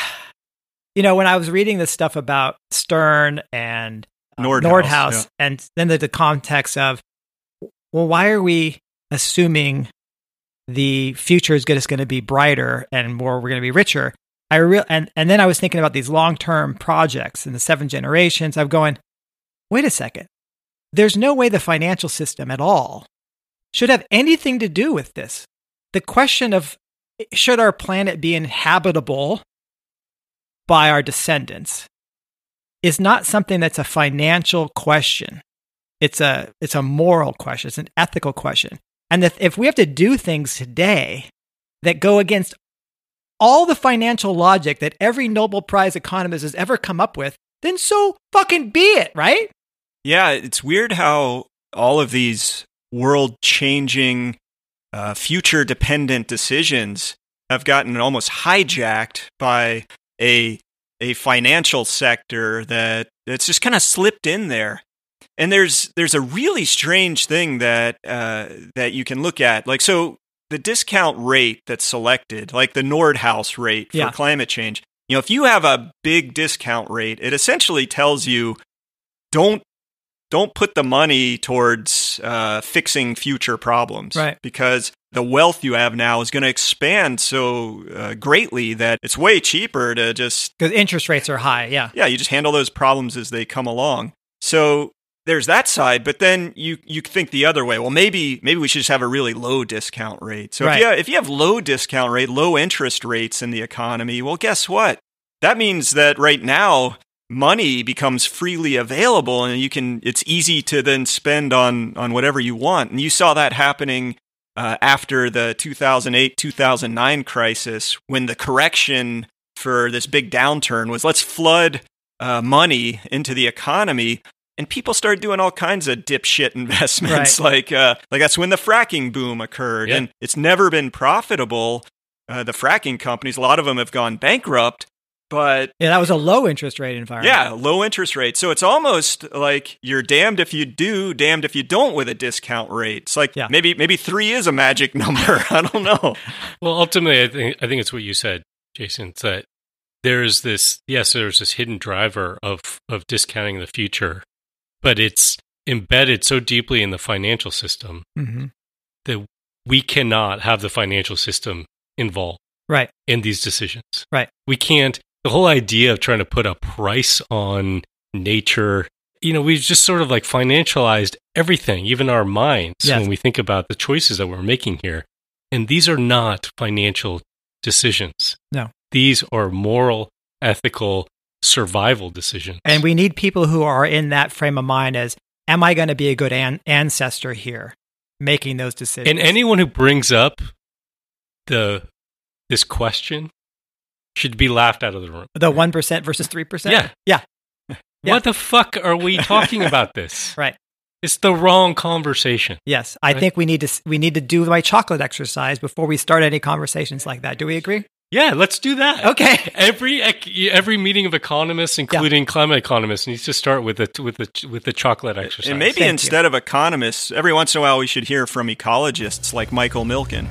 [SPEAKER 2] you know, when I was reading this stuff about Stern and uh,
[SPEAKER 3] Nordhaus,
[SPEAKER 2] Nordhaus
[SPEAKER 3] yeah.
[SPEAKER 2] and then the, the context of, well, why are we assuming the future is just going to be brighter and more, we're going to be richer. I real and, and then I was thinking about these long-term projects and the seven generations. I'm going, wait a second. There's no way the financial system at all should have anything to do with this. The question of should our planet be inhabitable by our descendants is not something that's a financial question. It's a it's a moral question. It's an ethical question. And that if we have to do things today that go against all the financial logic that every Nobel Prize economist has ever come up with, then so fucking be it, right?
[SPEAKER 3] Yeah, it's weird how all of these world-changing, uh, future-dependent decisions have gotten almost hijacked by a a financial sector that that's just kind of slipped in there. And there's there's a really strange thing that uh, that you can look at, like so. The discount rate that's selected, like the Nordhaus rate for
[SPEAKER 2] Yeah.
[SPEAKER 3] climate change, you know, if you have a big discount rate, it essentially tells you don't don't put the money towards uh, fixing future problems,
[SPEAKER 2] Right.
[SPEAKER 3] because the wealth you have now is going to expand so uh, greatly that it's way cheaper to just
[SPEAKER 2] Because interest rates are high, yeah.
[SPEAKER 3] yeah, you just handle those problems as they come along. So there's that side, but then you you think the other way. Well, maybe maybe we should just have a really low discount rate. So
[SPEAKER 2] Right.
[SPEAKER 3] if you have, if you have low discount rate, low interest rates in the economy, well, guess what? That means that right now money becomes freely available, and you can it's easy to then spend on on whatever you want. And you saw that happening uh, after the two thousand eight two thousand nine crisis, when the correction for this big downturn was let's flood uh, money into the economy. And people started doing all kinds of dipshit investments,
[SPEAKER 2] Right.
[SPEAKER 3] like uh, like that's when the fracking boom occurred,
[SPEAKER 1] Yeah.
[SPEAKER 3] and it's never been profitable. Uh, the fracking companies, a lot of them have gone bankrupt, but
[SPEAKER 2] Yeah, that was a low interest rate environment.
[SPEAKER 3] yeah, low interest rate. So it's almost like you're damned if you do, damned if you don't with a discount rate. It's like
[SPEAKER 2] Yeah.
[SPEAKER 3] maybe maybe three is a magic number. I don't know.
[SPEAKER 1] Well, ultimately, I think I think it's what you said, Jason. It's that there's this yes, there's this hidden driver of of discounting the future, but it's embedded so deeply in the financial system
[SPEAKER 2] Mm-hmm.
[SPEAKER 1] that we cannot have the financial system involved
[SPEAKER 2] Right.
[SPEAKER 1] in these decisions.
[SPEAKER 2] Right.
[SPEAKER 1] We can't. The whole idea of trying to put a price on nature, you know, we've just sort of like financialized everything, even our minds,
[SPEAKER 2] Yes.
[SPEAKER 1] when we think about the choices that we're making here. And these are not financial decisions.
[SPEAKER 2] No.
[SPEAKER 1] These are moral, ethical, survival decisions.
[SPEAKER 2] And we need people who are in that frame of mind as, am I going to be a good an- ancestor here, making those decisions?
[SPEAKER 1] And anyone who brings up the this question should be laughed out of the room.
[SPEAKER 2] the one percent versus three percent?
[SPEAKER 1] Yeah.
[SPEAKER 2] Yeah. Yeah.
[SPEAKER 1] What the fuck are we talking about this?
[SPEAKER 2] Right.
[SPEAKER 1] It's the wrong conversation.
[SPEAKER 2] Yes. I
[SPEAKER 1] Right.
[SPEAKER 2] think we need to we need to do my chocolate exercise before we start any conversations like that. Do we agree?
[SPEAKER 1] Yeah, let's do that.
[SPEAKER 2] Okay.
[SPEAKER 1] Every ec- every meeting of economists, including climate economists, needs to start with the with the with the chocolate exercise.
[SPEAKER 3] And maybe
[SPEAKER 2] Thank you.
[SPEAKER 3] instead of economists, every once in a while we should hear from ecologists like Michael Milken.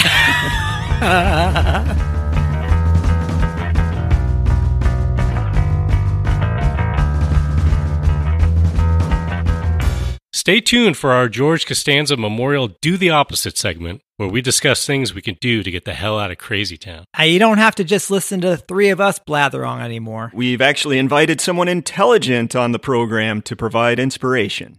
[SPEAKER 1] Stay tuned for our George Costanza Memorial Do the Opposite segment, where we discuss things we can do to get the hell out of Crazy Town.
[SPEAKER 2] Uh, You don't have to just listen to the three of us blather on anymore.
[SPEAKER 3] We've actually invited someone intelligent on the program to provide inspiration.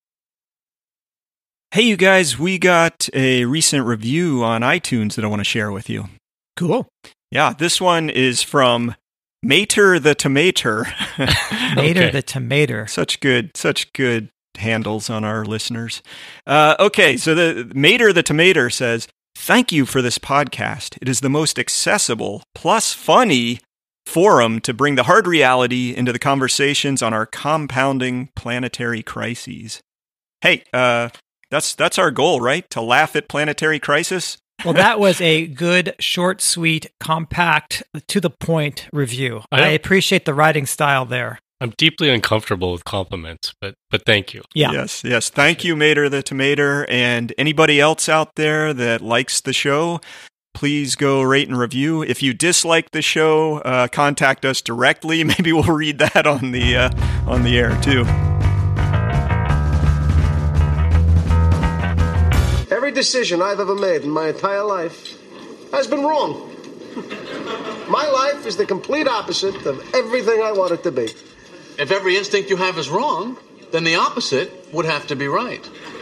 [SPEAKER 3] Hey, you guys, we got a recent review on iTunes that I want to share with you.
[SPEAKER 2] Cool.
[SPEAKER 3] Yeah, this one is from Mater the Tomater.
[SPEAKER 2] Mater
[SPEAKER 1] Okay.
[SPEAKER 2] the tomato.
[SPEAKER 3] Such good, such good handles on our listeners. Uh, okay, so the Mater the Tomater says, "Thank you for this podcast. It is the most accessible plus funny forum to bring the hard reality into the conversations on our compounding planetary crises." Hey, uh, that's that's our goal, right? To laugh at planetary crisis.
[SPEAKER 2] Well, that was a good, short, sweet, compact, to the point review.
[SPEAKER 1] I
[SPEAKER 2] I,
[SPEAKER 1] don't-
[SPEAKER 2] appreciate the writing style there.
[SPEAKER 1] I'm deeply uncomfortable with compliments, but but thank you.
[SPEAKER 2] Yeah.
[SPEAKER 3] Yes, yes. Thank you, Mater the Tomater, and anybody else out there that likes the show. Please go rate and review. If you dislike the show, uh, contact us directly. Maybe we'll read that on the uh, on the air too.
[SPEAKER 5] Every Every decision I've ever made in my entire life has been wrong. My life is the complete opposite of everything I want it to be.
[SPEAKER 6] If every instinct you have is wrong, then the opposite would have to be right.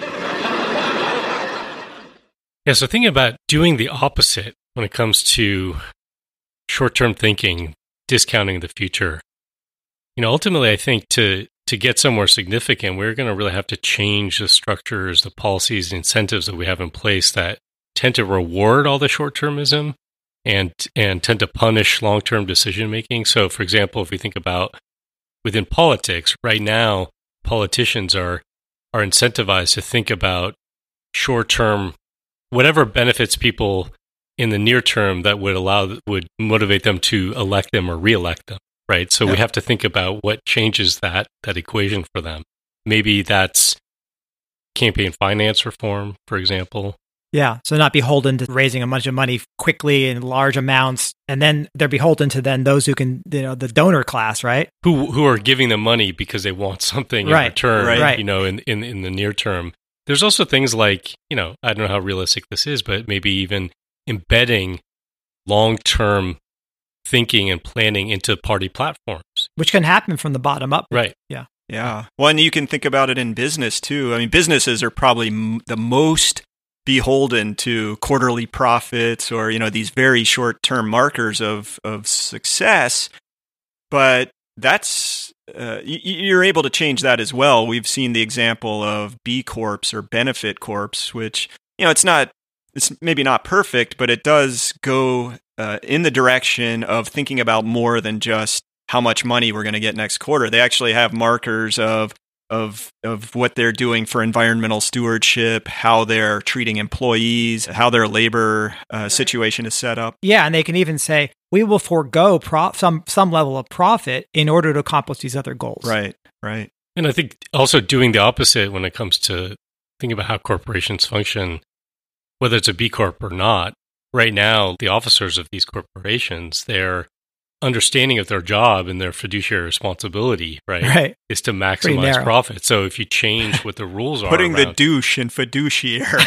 [SPEAKER 1] Yeah, so thinking about doing the opposite when it comes to short-term thinking, discounting the future. You know, ultimately, I think to to get somewhere significant, we're going to really have to change the structures, the policies, the incentives that we have in place that tend to reward all the short-termism and and tend to punish long-term decision-making. So, for example, if we think about within politics, right now, politicians are are incentivized to think about short-term, whatever benefits people in the near term that would allow would motivate them to elect them or re-elect them. Right. So yeah. we have to think about what changes that that equation for them. Maybe that's campaign finance reform, for example.
[SPEAKER 2] Yeah. So not beholden to raising a bunch of money quickly in large amounts. And then they're beholden to then those who can, you know, the donor class, right?
[SPEAKER 1] Who who are giving them money because they want something
[SPEAKER 2] right.
[SPEAKER 1] in return,
[SPEAKER 2] right.
[SPEAKER 1] you know, in, in, in the near term. There's also things like, you know, I don't know how realistic this is, but maybe even embedding long-term thinking and planning into party platforms.
[SPEAKER 2] Which can happen from the bottom up.
[SPEAKER 1] Right.
[SPEAKER 2] Yeah.
[SPEAKER 3] Yeah. Well, and you can think about it in business too. I mean, businesses are probably m- the most beholden to quarterly profits or, you know, these very short-term markers of, of success. But that's, uh, y- you're able to change that as well. We've seen the example of B Corps or benefit corps, which, you know, it's not, it's maybe not perfect, but it does go uh, in the direction of thinking about more than just how much money we're going to get next quarter. They actually have markers of of of what they're doing for environmental stewardship, how they're treating employees, how their labor uh, situation is set up.
[SPEAKER 2] Yeah, and they can even say, we will forego pro- some some level of profit in order to accomplish these other goals.
[SPEAKER 3] Right, right.
[SPEAKER 1] And I think also doing the opposite when it comes to thinking about how corporations function, whether it's a B Corp or not. Right now, the officers of these corporations, their understanding of their job and their fiduciary responsibility, right,
[SPEAKER 2] right.
[SPEAKER 1] is to maximize profit. So if you change what the rules are,
[SPEAKER 3] putting
[SPEAKER 1] around,
[SPEAKER 3] the douche in fiduciary.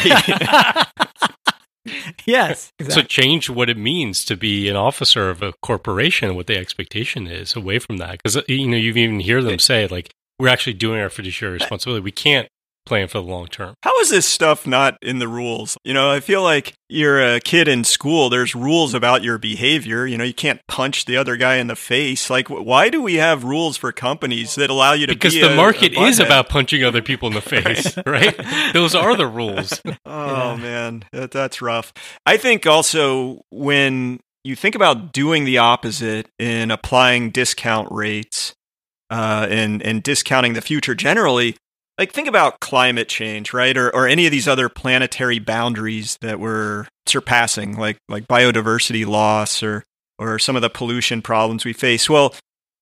[SPEAKER 2] Yes. Exactly.
[SPEAKER 1] So change what it means to be an officer of a corporation, what the expectation is away from that. Because, you know, you even hear them say, like, we're actually doing our fiduciary responsibility. We can't plan for the long term.
[SPEAKER 3] How is this stuff not in the rules? You know, I feel like you're a kid in school. There's rules about your behavior. You know, you can't punch the other guy in the face. Like, why do we have rules for companies that allow you to
[SPEAKER 1] because
[SPEAKER 3] be
[SPEAKER 1] the
[SPEAKER 3] a,
[SPEAKER 1] market
[SPEAKER 3] a
[SPEAKER 1] is about punching other people in the face, right? right? Those are the rules.
[SPEAKER 3] Oh, yeah. man, that, that's rough. I think also when you think about doing the opposite in applying discount rates uh, and, and discounting the future generally, like, think about climate change, right? Or or any of these other planetary boundaries that we're surpassing, like like biodiversity loss or or some of the pollution problems we face. Well,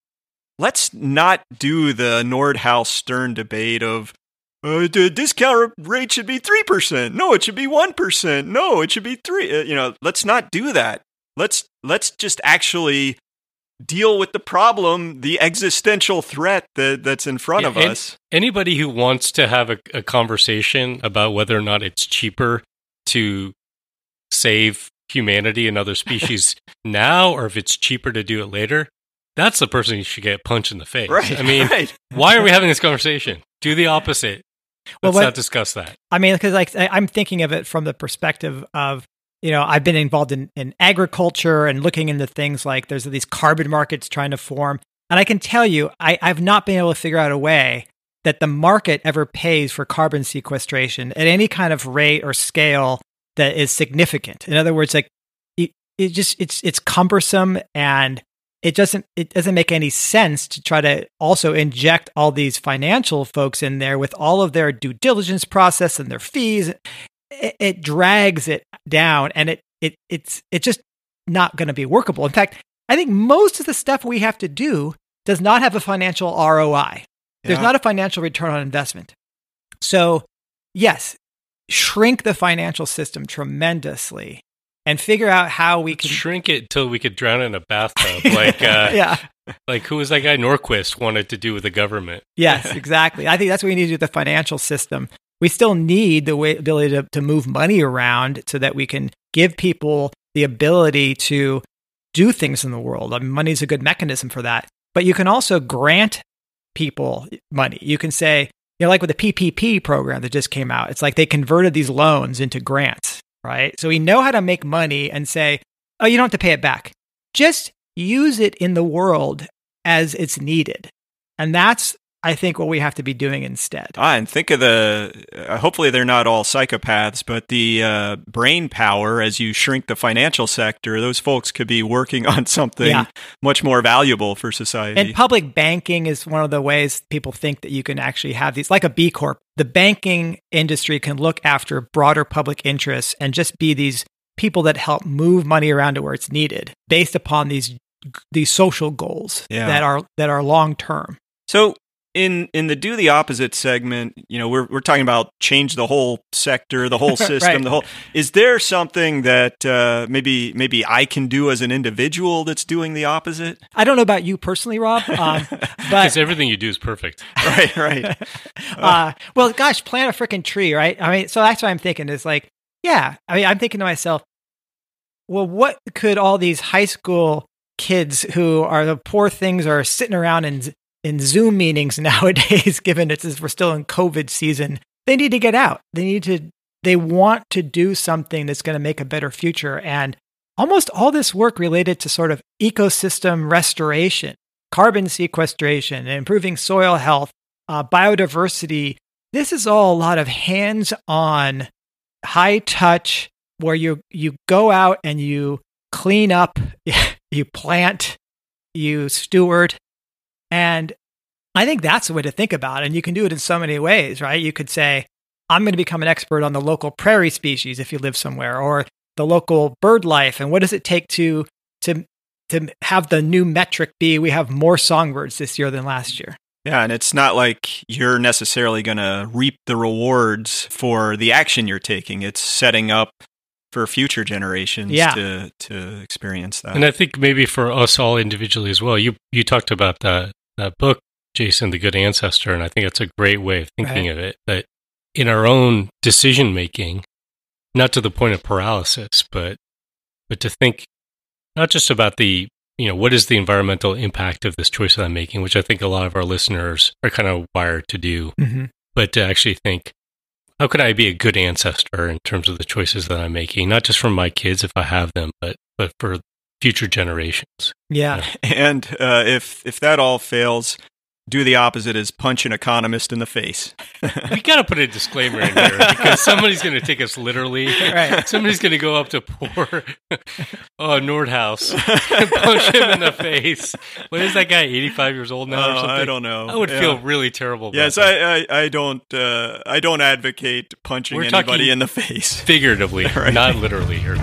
[SPEAKER 3] let's not do the Nordhaus-Stern debate of uh, the discount rate should be three percent. No, it should be one percent. No, it should be three. Uh, you know, let's not do that. Let's let's just actually deal with the problem, the existential threat that, that's in front
[SPEAKER 1] yeah,
[SPEAKER 3] of us.
[SPEAKER 1] Anybody who wants to have a, a conversation about whether or not it's cheaper to save humanity and other species now, or if it's cheaper to do it later, that's the person who should get punched in the face.
[SPEAKER 3] Right,
[SPEAKER 1] I mean,
[SPEAKER 3] right.
[SPEAKER 1] Why are we having this conversation? Do the opposite. Let's well, what, not discuss that.
[SPEAKER 2] I mean, because like I'm thinking of it from the perspective of, you know, I've been involved in, in agriculture and looking into things like there's these carbon markets trying to form. And I can tell you, I, I've not been able to figure out a way that the market ever pays for carbon sequestration at any kind of rate or scale that is significant. In other words, like it, it just it's it's cumbersome and it doesn't it doesn't make any sense to try to also inject all these financial folks in there with all of their due diligence process and their fees. It, it drags it down, and it it it's it's just not going to be workable. In fact, I think most of the stuff we have to do does not have a financial R O I. Yeah. There's not a financial return on investment. So, yes, shrink the financial system tremendously and figure out how we can
[SPEAKER 1] shrink it till we could drown it in a bathtub. Like, uh,
[SPEAKER 2] yeah.
[SPEAKER 1] Like, who was that guy Norquist wanted to do with the government?
[SPEAKER 2] Yes, exactly. I think that's what we need to do with the financial system. we still need the way, ability to, to move money around so that we can give people the ability to do things in the world. I mean, money is a good mechanism for that. But you can also grant people money. You can say, you know, like with the P P P program that just came out, it's like they converted these loans into grants, right? So we know how to make money and say, oh, you don't have to pay it back. Just use it in the world as it's needed. And that's, I think, what we have to be doing instead.
[SPEAKER 3] Ah, and think of the, uh, hopefully they're not all psychopaths, but the uh, brain power as you shrink the financial sector, those folks could be working on something yeah. much more valuable for society.
[SPEAKER 2] And public banking is one of the ways people think that you can actually have these, like a B Corp. The banking industry can look after broader public interests and just be these people that help move money around to where it's needed based upon these these social goals yeah. that are that are long term.
[SPEAKER 3] So in in the do the opposite segment, you know, we're we're talking about change the whole sector, the whole system,
[SPEAKER 2] right.
[SPEAKER 3] the whole. Is there something that uh, maybe maybe I can do as an individual that's doing the opposite?
[SPEAKER 2] I don't know about you personally, Rob, um, but
[SPEAKER 1] because everything you do is perfect.
[SPEAKER 3] Right, right.
[SPEAKER 2] uh, well, gosh, plant a freaking tree, right? I mean, so that's what I'm thinking is like, yeah. I mean, I'm thinking to myself, well, what could all these high school kids who are the poor things are sitting around in in Zoom meetings nowadays, given it's we're still in COVID season, they need to get out. They need to, they want to do something that's going to make a better future. And almost all this work related to sort of ecosystem restoration, carbon sequestration, improving soil health, uh, biodiversity. This is all a lot of hands-on, high touch, where you you go out and you clean up, you plant, you steward. And I think that's the way to think about it. And you can do it in so many ways, right? You could say, I'm going to become an expert on the local prairie species if you live somewhere, or the local bird life. And what does it take to to to have the new metric be, we have more songbirds this year than last year?
[SPEAKER 3] Yeah, and it's not like you're necessarily going to reap the rewards for the action you're taking. It's setting up for future generations yeah. to to experience that.
[SPEAKER 1] And I think maybe for us all individually as well, you you talked about that, that book, Jason, The Good Ancestor, and I think it's a great way of thinking
[SPEAKER 2] right.
[SPEAKER 1] of it, that in our own decision-making, not to the point of paralysis, but but to think not just about the, you know, what is the environmental impact of this choice that I'm making, which I think a lot of our listeners are kind of wired to do,
[SPEAKER 2] mm-hmm.
[SPEAKER 1] but to actually think, how could I be a good ancestor in terms of the choices that I'm making, not just for my kids if I have them, but but for future generations?
[SPEAKER 2] Yeah.
[SPEAKER 3] You know? And uh, if if that all fails, do the opposite is punch an economist in the face.
[SPEAKER 1] We got to put a disclaimer in here because somebody's going to take us literally.
[SPEAKER 2] Right.
[SPEAKER 1] Somebody's going to go up to poor oh, Nordhaus and punch him in the face. What is that guy, eighty-five years old now
[SPEAKER 3] uh,
[SPEAKER 1] or something?
[SPEAKER 3] I don't know.
[SPEAKER 1] I would
[SPEAKER 3] yeah.
[SPEAKER 1] feel really terrible about
[SPEAKER 3] yes,
[SPEAKER 1] that.
[SPEAKER 3] I, I, I don't uh, I don't advocate punching
[SPEAKER 1] We're
[SPEAKER 3] anybody in the face.
[SPEAKER 1] Figuratively,
[SPEAKER 3] right.
[SPEAKER 1] not literally here.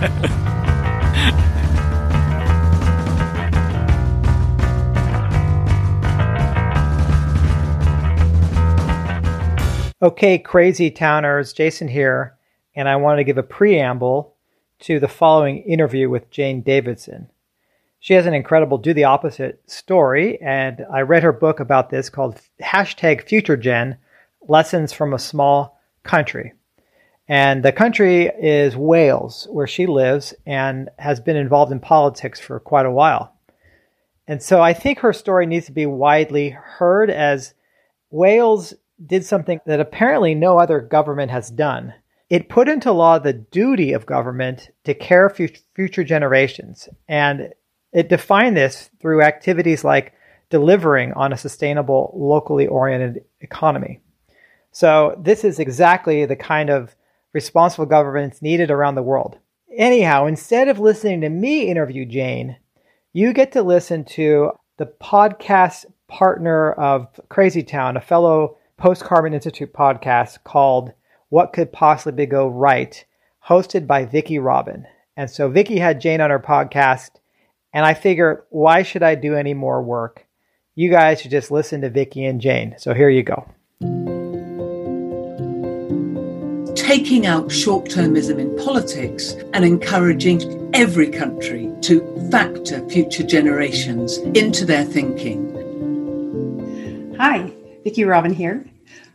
[SPEAKER 2] Okay, Crazy Towners, Jason here, and I want to give a preamble to the following interview with Jane Davidson. She has an incredible Do the Opposite story, and I read her book about this called hashtag FutureGen, Lessons from a Small Country. And the country is Wales, where she lives and has been involved in politics for quite a while. And so I think her story needs to be widely heard, as Wales did something that apparently no other government has done. It put into law the duty of government to care for future generations. And it defined this through activities like delivering on a sustainable, locally oriented economy. So this is exactly the kind of responsible governance needed around the world. Anyhow, instead of listening to me interview Jane, you get to listen to the podcast partner of Crazy Town, a fellow Post-Carbon Institute podcast called What Could Possibly Go Right, hosted by Vicki Robin. And so Vicki had Jane on her podcast, and I figured, why should I do any more work? You guys should just listen to Vicki and Jane. So here you go.
[SPEAKER 7] Taking out short-termism in politics and encouraging every country to factor future generations into their thinking.
[SPEAKER 8] Hi, Vicki Robin here,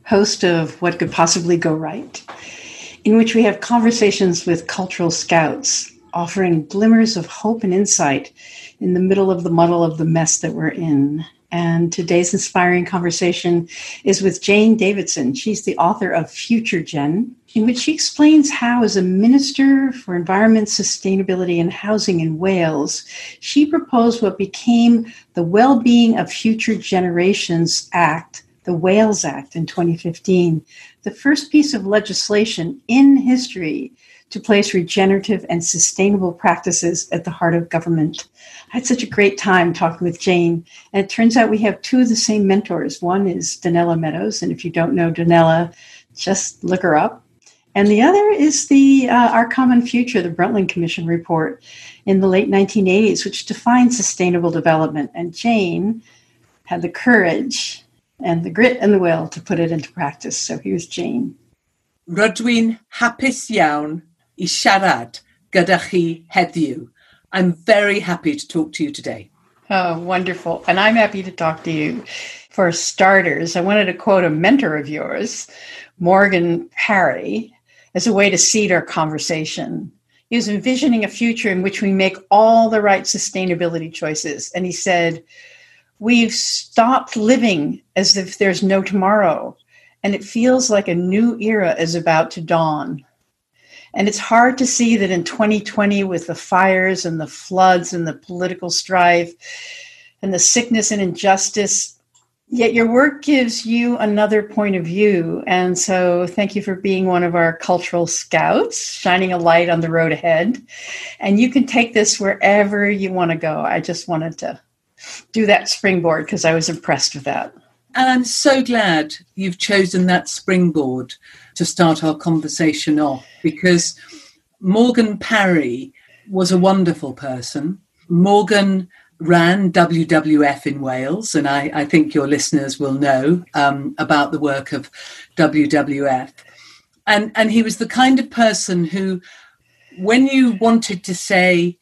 [SPEAKER 8] host of What Could Possibly Go Right, in which we have conversations with cultural scouts, offering glimmers of hope and insight in the middle of the muddle of the mess that we're in. And today's inspiring conversation is with Jane Davidson. She's the author of Future Gen, in which she explains how, as a Minister for Environment, Sustainability and Housing in Wales, she proposed what became the Wellbeing of Future Generations Act, the Wales Act, in twenty fifteen, the first piece of legislation in history to place regenerative and sustainable practices at the heart of government. I had such a great time talking with Jane, and it turns out we have two of the same mentors. One is Donella Meadows, and if you don't know Donella, just look her up. And the other is the uh, Our Common Future, the Brundtland Commission report in the late nineteen eighties, which defined sustainable development. And Jane had the courage and the grit and the will to put it into practice. So here's Jane.
[SPEAKER 7] Rydw i'n hapus iawn I siarad gyda chi heddiw. I'm very happy to talk to you today.
[SPEAKER 8] Oh, wonderful. And I'm happy to talk to you. For starters, I wanted to quote a mentor of yours, Morgan Parry, as a way to seed our conversation. He was envisioning a future in which we make all the right sustainability choices. And he said, we've stopped living as if there's no tomorrow, and it feels like a new era is about to dawn. And it's hard to see that in twenty twenty, with the fires and the floods and the political strife and the sickness and injustice, yet your work gives you another point of view. And so thank you for being one of our cultural scouts, shining a light on the road ahead. And you can take this wherever you want to go. I just wanted to do that springboard because I was impressed with that.
[SPEAKER 7] And I'm so glad you've chosen that springboard to start our conversation off, because Morgan Parry was a wonderful person. Morgan ran W W F in Wales, and I, I think your listeners will know um, about the work of W W F. And, and he was the kind of person who, when you wanted to say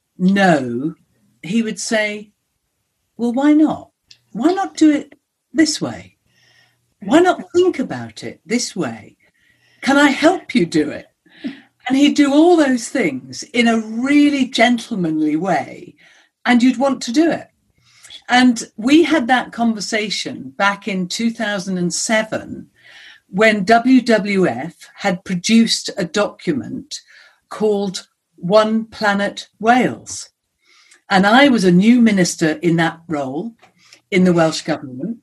[SPEAKER 7] no, he would say, well, why not? Why not do it this way? Why not think about it this way? Can I help you do it? And he'd do all those things in a really gentlemanly way, and you'd want to do it. And we had that conversation back in two thousand seven when W W F had produced a document called One Planet Wales. And I was a new minister in that role in the Welsh government.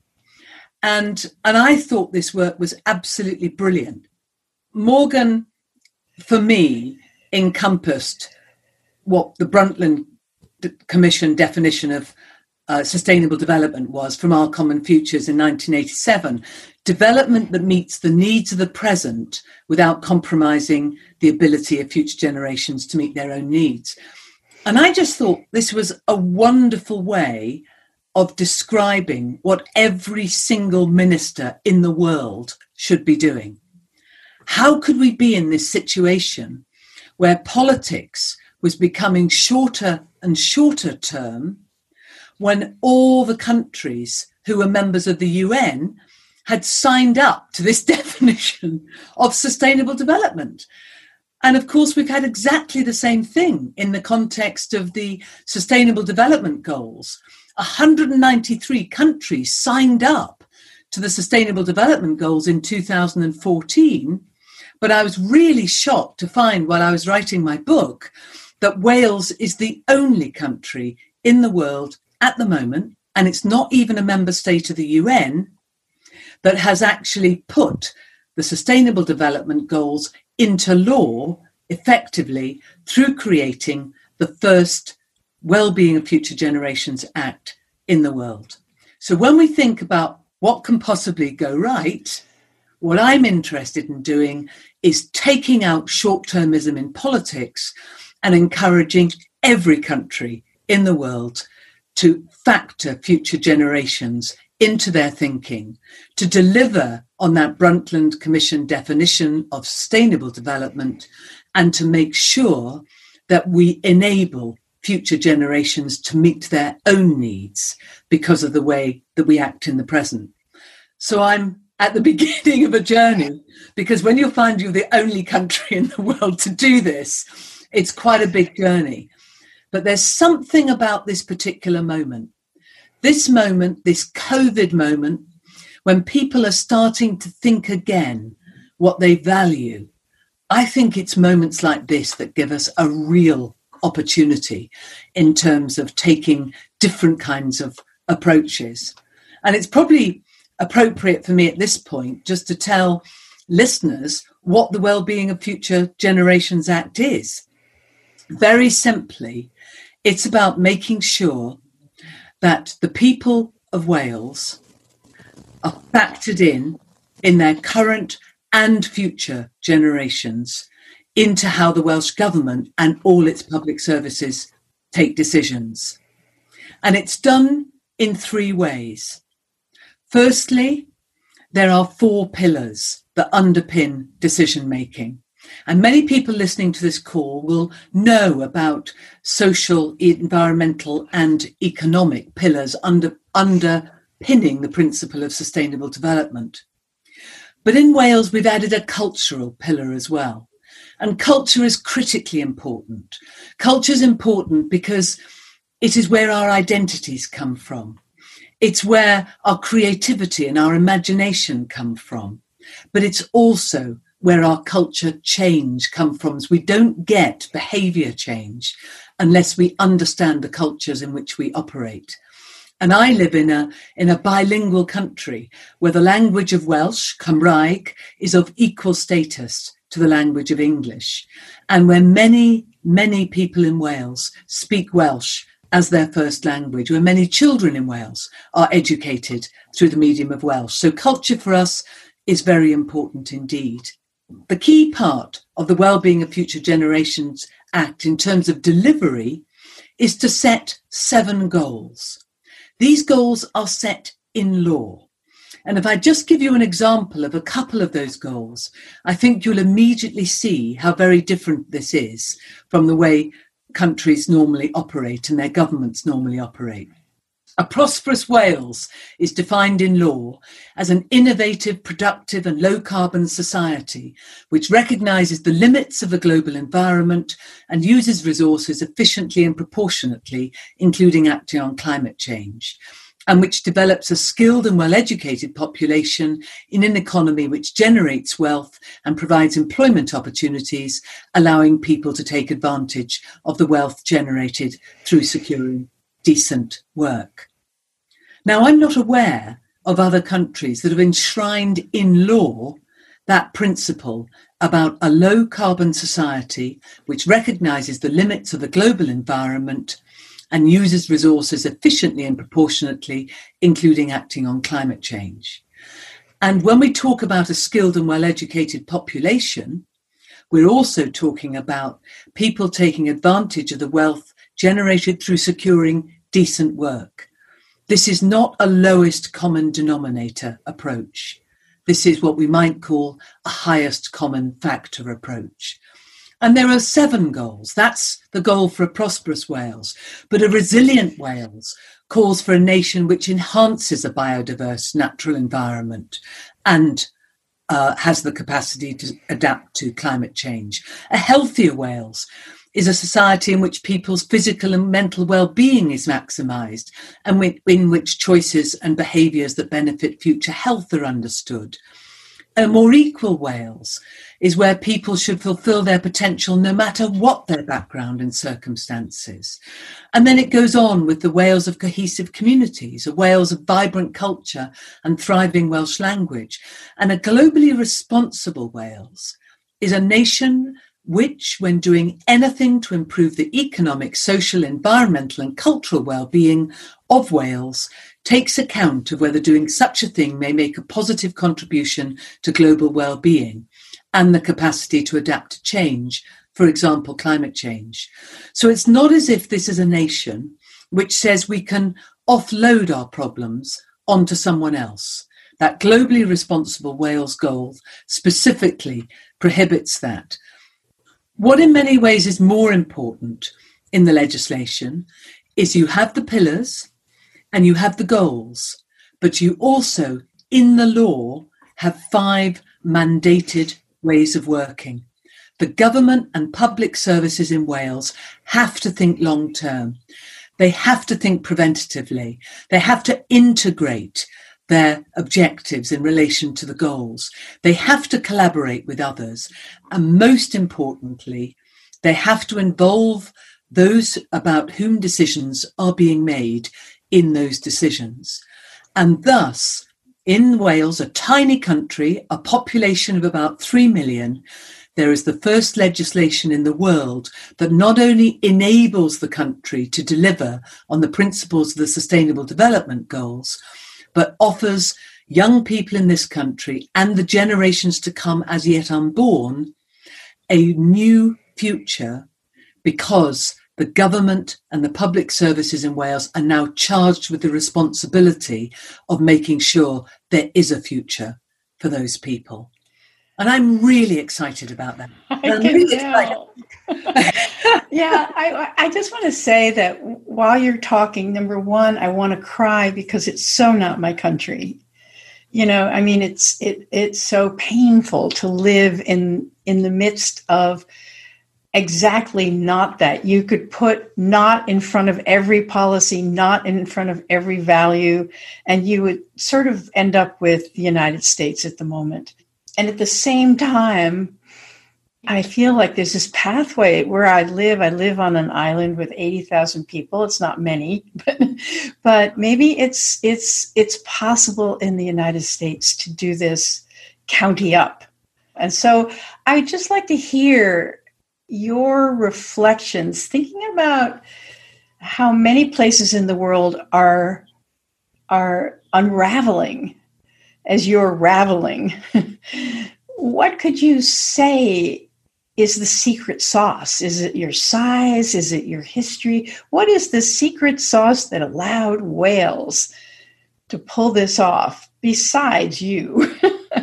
[SPEAKER 7] And, and I thought this work was absolutely brilliant. Morgan, for me, encompassed what the Brundtland Commission definition of uh, sustainable development was from Our Common Futures in nineteen eighty-seven. Development that meets the needs of the present without compromising the ability of future generations to meet their own needs. And I just thought this was a wonderful way of describing what every single minister in the world should be doing. How could we be in this situation where politics was becoming shorter and shorter term when all the countries who were members of the U N had signed up to this definition of sustainable development? And of course, we've had exactly the same thing in the context of the Sustainable Development Goals. one hundred ninety-three countries signed up to the Sustainable Development Goals in two thousand fourteen. But I was really shocked to find while I was writing my book that Wales is the only country in the world at the moment, and it's not even a member state of the U N, that has actually put the Sustainable Development Goals into law effectively through creating the first Wellbeing of Future Generations Act in the world. So when we think about what can possibly go right, what I'm interested in doing is taking out short-termism in politics and encouraging every country in the world to factor future generations into their thinking, to deliver on that Brundtland Commission definition of sustainable development, and to make sure that we enable future generations to meet their own needs because of the way that we act in the present. So I'm at the beginning of a journey, because when you find you're the only country in the world to do this, it's quite a big journey. But there's something about this particular moment, this moment, this COVID moment, when people are starting to think again what they value. I think it's moments like this that give us a real opportunity in terms of taking different kinds of approaches. And it's probably appropriate for me at this point just to tell listeners what the Wellbeing of Future Generations Act is. Very simply, it's about making sure that the people of Wales are factored in, in their current and future generations, into how the Welsh Government and all its public services take decisions. And it's done in three ways. Firstly, there are four pillars that underpin decision making. And many people listening to this call will know about social, environmental and economic pillars under, underpinning the principle of sustainable development. But in Wales, we've added a cultural pillar as well. And culture is critically important. Culture is important because it is where our identities come from. It's where our creativity and our imagination come from. But it's also where our culture change come from. We don't get behaviour change unless we understand the cultures in which we operate. And I live in a in a bilingual country where the language of Welsh, Cymraeg, is of equal status to the language of English, and where many, many people in Wales speak Welsh as their first language, where many children in Wales are educated through the medium of Welsh. So culture for us is very important indeed. The key part of the Wellbeing of Future Generations Act in terms of delivery is to set seven goals. These goals are set in law. And if I just give you an example of a couple of those goals, I think you'll immediately see how very different this is from the way countries normally operate and their governments normally operate. A prosperous Wales is defined in law as an innovative, productive and low-carbon society which recognises the limits of the global environment and uses resources efficiently and proportionately, including acting on climate change, and which develops a skilled and well-educated population in an economy which generates wealth and provides employment opportunities, allowing people to take advantage of the wealth generated through securing decent work. Now, I'm not aware of other countries that have enshrined in law that principle about a low-carbon society which recognises the limits of the global environment and uses resources efficiently and proportionately, including acting on climate change. And when we talk about a skilled and well-educated population, we're also talking about people taking advantage of the wealth generated through securing decent work. This is not a lowest common denominator approach. This is what we might call a highest common factor approach. And there are seven goals. That's the goal for a prosperous Wales. But a resilient Wales calls for a nation which enhances a biodiverse natural environment and uh, has the capacity to adapt to climate change. A healthier Wales is a society in which people's physical and mental well-being is maximised and in which choices and behaviours that benefit future health are understood. A more equal Wales is where people should fulfil their potential no matter what their background and circumstances. And then it goes on with the Wales of cohesive communities, a Wales of vibrant culture and thriving Welsh language. And a globally responsible Wales is a nation which, when doing anything to improve the economic, social, environmental and cultural well-being of Wales, takes account of whether doing such a thing may make a positive contribution to global well-being and the capacity to adapt to change, for example, climate change. So it's not as if this is a nation which says we can offload our problems onto someone else. That globally responsible Wales goal specifically prohibits that. What in many ways is more important in the legislation is you have the pillars and you have the goals, but you also, in the law, have five mandated ways of working. The government and public services in Wales have to think long term. They have to think preventatively. They have to integrate their objectives in relation to the goals. They have to collaborate with others. And most importantly, they have to involve those about whom decisions are being made in those decisions. And thus, in Wales, a tiny country, a population of about three million, there is the first legislation in the world that not only enables the country to deliver on the principles of the Sustainable Development Goals, but offers young people in this country and the generations to come as yet unborn a new future, because the government and the public services in Wales are now charged with the responsibility of making sure there is a future for those people. And I'm really excited about that.
[SPEAKER 8] I
[SPEAKER 7] I'm
[SPEAKER 8] can
[SPEAKER 7] really
[SPEAKER 8] tell. Yeah, I, I just want to say that while you're talking, number one, I want to cry because it's so not my country. You know, I mean, it's it it's so painful to live in in the midst of exactly not that. You could put not in front of every policy, not in front of every value, and you would sort of end up with the United States at the moment. And at the same time, I feel like there's this pathway where I live. I live on an island with eighty thousand people. It's not many, but but maybe it's it's it's possible in the United States to do this county up. And so I'd just like to hear your reflections, thinking about how many places in the world are are unraveling as you're raveling. What could you say is the secret sauce? Is it your size? Is it your history? What is the secret sauce that allowed Wales to pull this off besides you?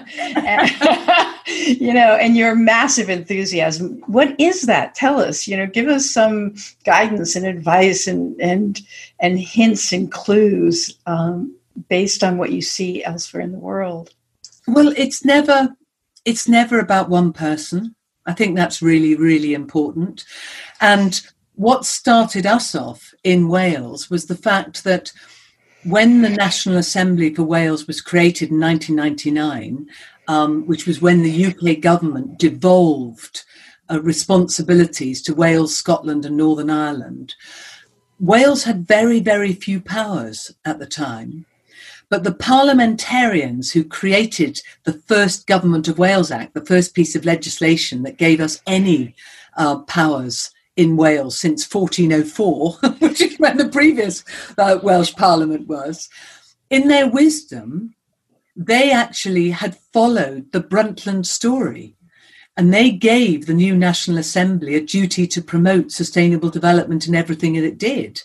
[SPEAKER 8] You know, and your massive enthusiasm. What is that? Tell us, you know, give us some guidance and advice and and, and hints and clues um, based on what you see elsewhere in the world.
[SPEAKER 7] Well, it's never it's never about one person. I think that's really, really important. And what started us off in Wales was the fact that when the National Assembly for Wales was created in nineteen ninety-nine, um, which was when the U K government devolved uh, responsibilities to Wales, Scotland and Northern Ireland, Wales had very, very few powers at the time. But the parliamentarians who created the first Government of Wales Act, the first piece of legislation that gave us any uh, powers in Wales since fourteen oh four, which is when the previous uh, Welsh Parliament was, in their wisdom, they actually had followed the Brundtland story. And they gave the new National Assembly a duty to promote sustainable development in everything that it did.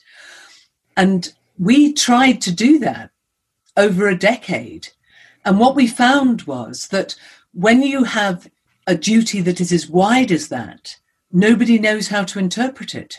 [SPEAKER 7] And we tried to do that over a decade. And what we found was that when you have a duty that is as wide as that, nobody knows how to interpret it.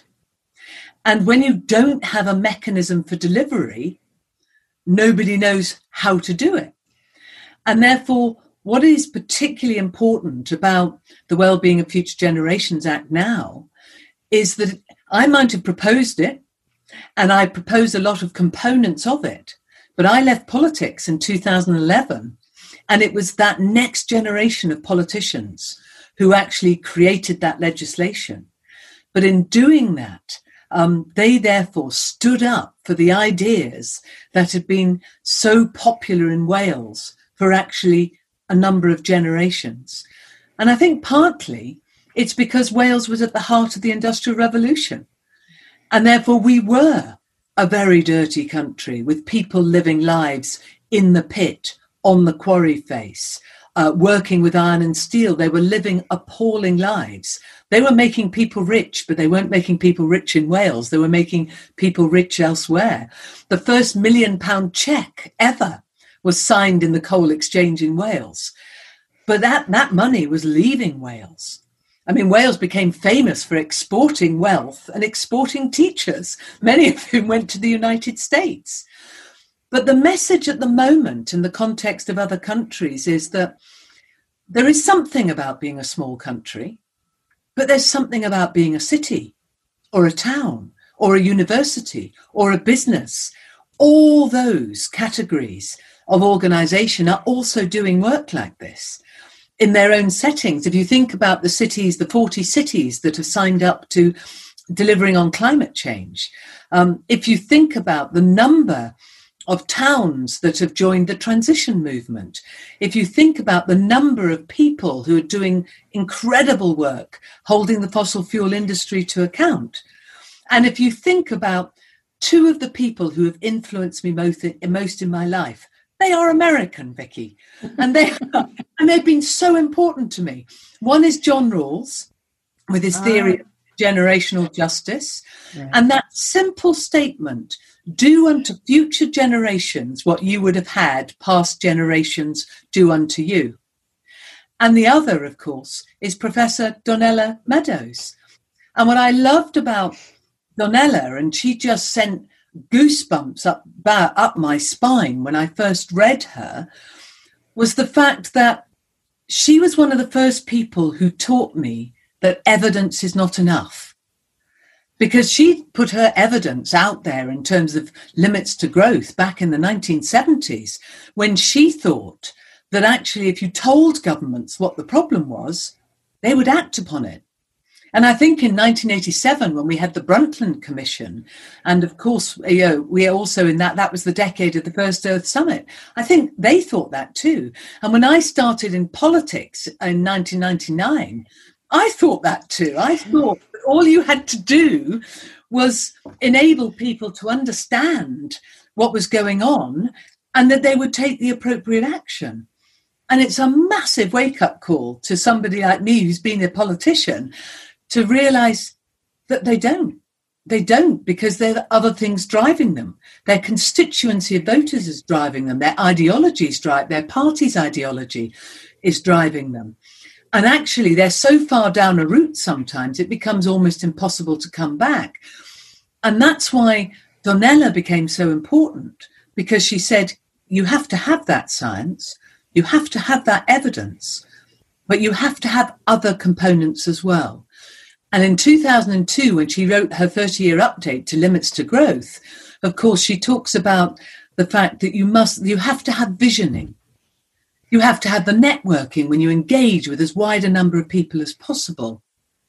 [SPEAKER 7] And when you don't have a mechanism for delivery, nobody knows how to do it. And therefore, what is particularly important about the Wellbeing of Future Generations Act now is that I might have proposed it, and I proposed a lot of components of it, but I left politics in two thousand eleven, and it was that next generation of politicians who actually created that legislation. But in doing that, um, they therefore stood up for the ideas that had been so popular in Wales for actually a number of generations. And I think partly it's because Wales was at the heart of the Industrial Revolution. And therefore we were a very dirty country with people living lives in the pit, on the quarry face, uh, working with iron and steel. They were living appalling lives. They were making people rich, but they weren't making people rich in Wales. They were making people rich elsewhere. The first million pound cheque ever was signed in the coal exchange in Wales. But that, that money was leaving Wales. I mean, Wales became famous for exporting wealth and exporting teachers, many of whom went to the United States. But the message at the moment in the context of other countries is that there is something about being a small country, but there's something about being a city or a town or a university or a business. All those categories of organisation are also doing work like this in their own settings. If you think about the cities, the forty cities that have signed up to delivering on climate change, um, if you think about the number of towns that have joined the transition movement, if you think about the number of people who are doing incredible work holding the fossil fuel industry to account, and if you think about two of the people who have influenced me most in, most in my life, they are American, Vicky, and they and they've been so important to me. One is John Rawls with his theory of generational justice, right. And that simple statement, do unto future generations what you would have had past generations do unto you. And the other, of course, is Professor Donella Meadows. And what I loved about Donella, and she just sent goosebumps up, up my spine when I first read her, was the fact that she was one of the first people who taught me that evidence is not enough. Because she put her evidence out there in terms of limits to growth back in the nineteen seventies, when she thought that actually if you told governments what the problem was, they would act upon it. And I think in nineteen eighty-seven, when we had the Brundtland Commission, and of course, you know, we are also in that, that was the decade of the First Earth Summit, I think they thought that too. And when I started in politics in nineteen ninety-nine, I thought that too. I thought that all you had to do was enable people to understand what was going on and that they would take the appropriate action. And it's a massive wake-up call to somebody like me who's been a politician to realise that they don't. They don't, because there are other things driving them. Their constituency of voters is driving them. Their ideology is driving, their party's ideology is driving them. And actually, they're so far down a route sometimes, it becomes almost impossible to come back. And that's why Donella became so important, because she said, you have to have that science, you have to have that evidence, but you have to have other components as well. And in two thousand two, when she wrote her thirty-year update to Limits to Growth, of course, she talks about the fact that you must, you have to have visioning. You have to have the networking when you engage with as wide a number of people as possible.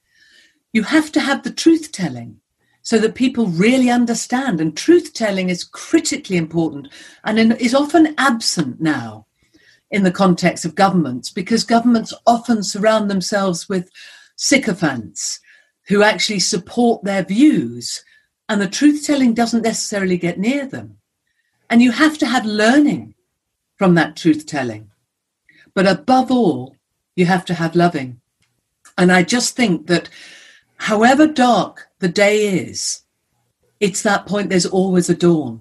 [SPEAKER 7] You have to have the truth-telling so that people really understand. And truth-telling is critically important and is often absent now in the context of governments, because governments often surround themselves with sycophants who actually support their views, and the truth-telling doesn't necessarily get near them. And you have to have learning from that truth-telling. But above all, you have to have loving. And I just think that however dark the day is, it's that point there's always a dawn.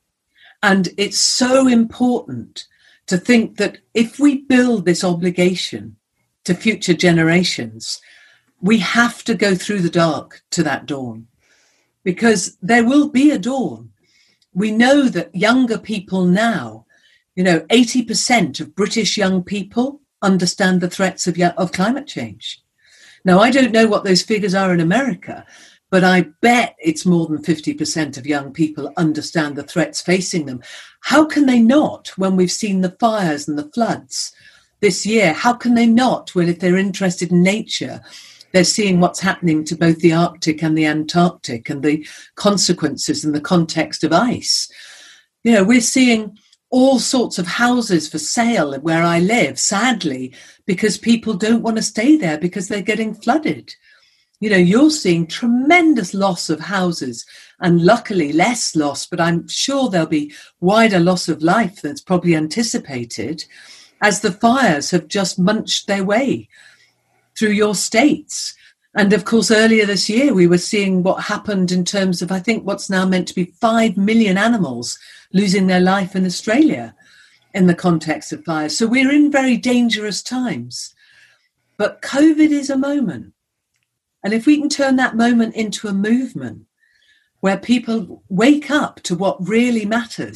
[SPEAKER 7] And it's so important to think that if we build this obligation to future generations, we have to go through the dark to that dawn, because there will be a dawn. We know that younger people now, you know, eighty percent of British young people understand the threats of, of climate change. Now, I don't know what those figures are in America, but I bet it's more than fifty percent of young people understand the threats facing them. How can they not when we've seen the fires and the floods this year? How can they not when, if they're interested in nature, they're seeing what's happening to both the Arctic and the Antarctic and the consequences in the context of ice? You know, we're seeing all sorts of houses for sale where I live, sadly, because people don't want to stay there because they're getting flooded. You know, you're seeing tremendous loss of houses and luckily less loss, but I'm sure there'll be wider loss of life that's probably anticipated as the fires have just munched their way through your states. And of course, earlier this year, we were seeing what happened in terms of, I think, what's now meant to be five million animals losing their life in Australia in the context of fires. So we're in very dangerous times. But COVID is a moment. And if we can turn that moment into a movement where people wake up to what really matters,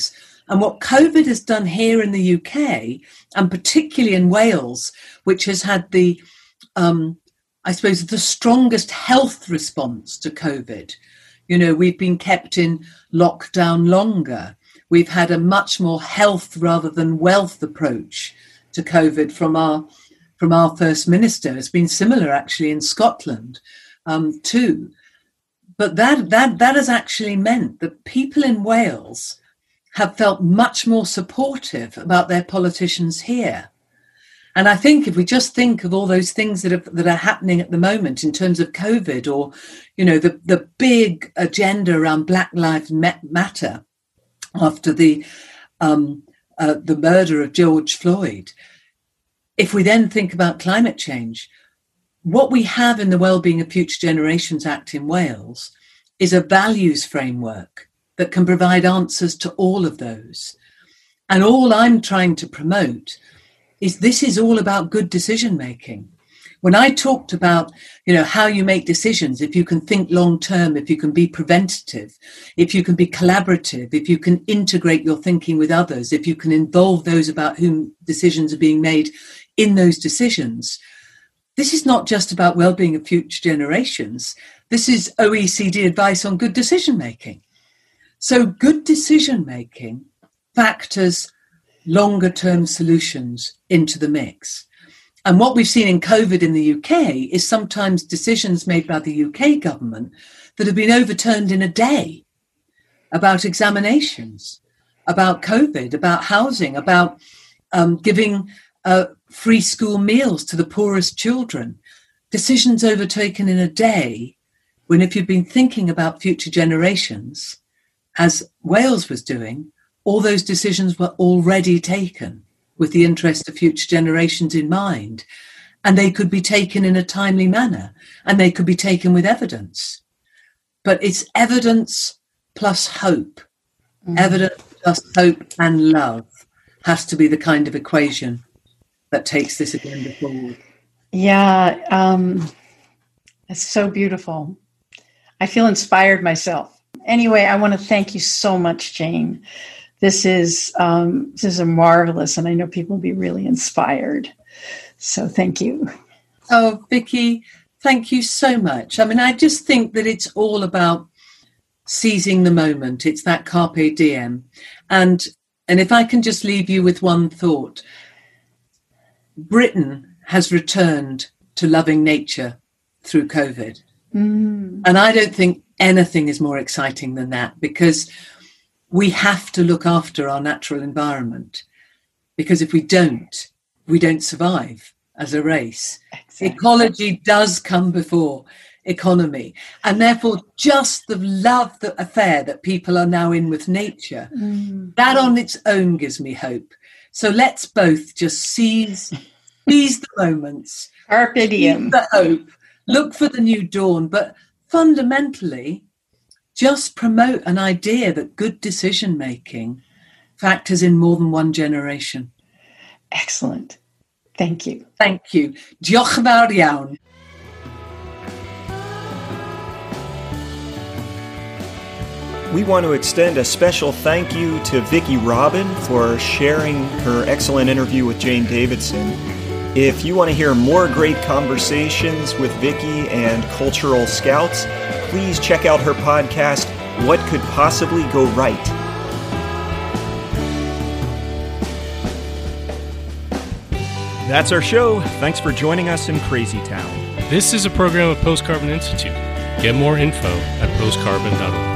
[SPEAKER 7] And what COVID has done here in the U K, and particularly in Wales, which has had the, um, I suppose, the strongest health response to COVID. You know, we've been kept in lockdown longer. We've had a much more health rather than wealth approach to COVID from our from our First Minister. It's been similar actually in Scotland um, too. But that that that has actually meant that people in Wales have felt much more supportive about their politicians here. And I think if we just think of all those things that are, that are happening at the moment in terms of COVID, or, you know, the, the big agenda around Black Lives Matter after the um, uh, the murder of George Floyd, if we then think about climate change, what we have in the Wellbeing of Future Generations Act in Wales is a values framework that can provide answers to all of those. And all I'm trying to promote is this is all about good decision making. When I talked about, you know, how you make decisions, if you can think long term, if you can be preventative, if you can be collaborative, if you can integrate your thinking with others, if you can involve those about whom decisions are being made in those decisions, this is not just about well-being of future generations. This is O E C D advice on good decision making. So good decision making factors longer term solutions into the mix. And what we've seen in COVID in the U K is sometimes decisions made by the U K government that have been overturned in a day about examinations, about COVID, about housing, about um, giving uh, free school meals to the poorest children. Decisions overtaken in a day, when if you've been thinking about future generations, as Wales was doing, all those decisions were already taken with the interest of future generations in mind. And they could be taken in a timely manner, and they could be taken with evidence. But it's evidence plus hope. Mm-hmm. Evidence plus hope and love has to be the kind of equation that takes this agenda forward.
[SPEAKER 8] Yeah, um, it's so beautiful. I feel inspired myself. Anyway, I want to thank you so much, Jane. This is um, this is a marvelous, and I know people will be really inspired. So thank you.
[SPEAKER 7] Oh, Vicky, thank you so much. I mean, I just think that it's all about seizing the moment. It's that carpe diem. And, and if I can just leave you with one thought, Britain has returned to loving nature through COVID. Mm. And I don't think anything is more exciting than that, because we have to look after our natural environment, because if we don't, we don't survive as a race. Exactly. Ecology does come before economy. And therefore, just the love, the affair that people are now in with nature, mm. that on its own gives me hope. So let's both just seize, seize the moments,
[SPEAKER 8] carpe diem,
[SPEAKER 7] the hope, look for the new dawn, but fundamentally, just promote an idea that good decision-making factors in more than one generation.
[SPEAKER 8] Excellent. Thank you.
[SPEAKER 7] Thank you. Diolch yn fawr iawn.
[SPEAKER 3] We want to extend a special thank you to Vicki Robin for sharing her excellent interview with Jane Davidson. If you want to hear more great conversations with Vicki and Cultural Scouts, please check out her podcast, What Could Possibly Go Right? That's our show. Thanks for joining us in Crazy Town.
[SPEAKER 1] This is a program of Post Carbon Institute. Get more info at post carbon dot org.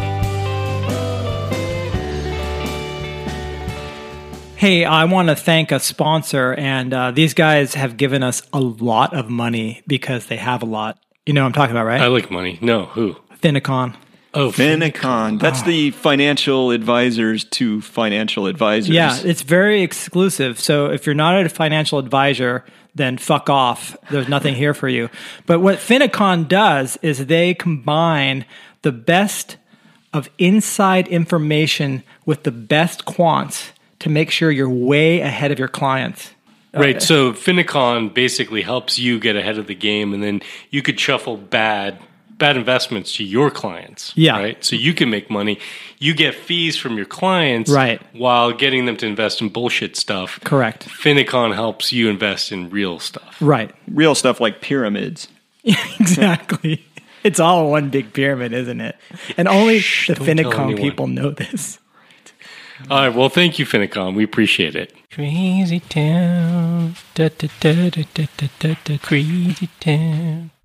[SPEAKER 2] Hey, I want to thank a sponsor, and uh, these guys have given us a lot of money because they have a lot. You know what I'm talking about, right?
[SPEAKER 1] I like money. No, who?
[SPEAKER 2] Finicon.
[SPEAKER 3] Oh, Finicon. That's oh. the financial advisors to financial advisors.
[SPEAKER 2] Yeah, it's very exclusive. So if you're not a financial advisor, then fuck off. There's nothing here for you. But what Finicon does is they combine the best of inside information with the best quants to make sure you're way ahead of your clients.
[SPEAKER 1] Right. So Finicon basically helps you get ahead of the game, and then you could shuffle bad bad investments to your clients.
[SPEAKER 2] Yeah.
[SPEAKER 1] Right. So you can make money. You get fees from your clients.
[SPEAKER 2] Right.
[SPEAKER 1] While getting them to invest in bullshit stuff.
[SPEAKER 2] Correct.
[SPEAKER 1] Finicon helps you invest in real stuff.
[SPEAKER 2] Right.
[SPEAKER 3] Real stuff like pyramids.
[SPEAKER 2] Exactly. It's all one big pyramid, isn't it? And only
[SPEAKER 1] Shh,
[SPEAKER 2] the
[SPEAKER 1] don't tell
[SPEAKER 2] Finicom
[SPEAKER 1] anyone.
[SPEAKER 2] people know this.
[SPEAKER 1] All right. Well, thank you, Finicom. We appreciate it. Crazy town. Da, da, da, da, da, da, da, da, crazy town.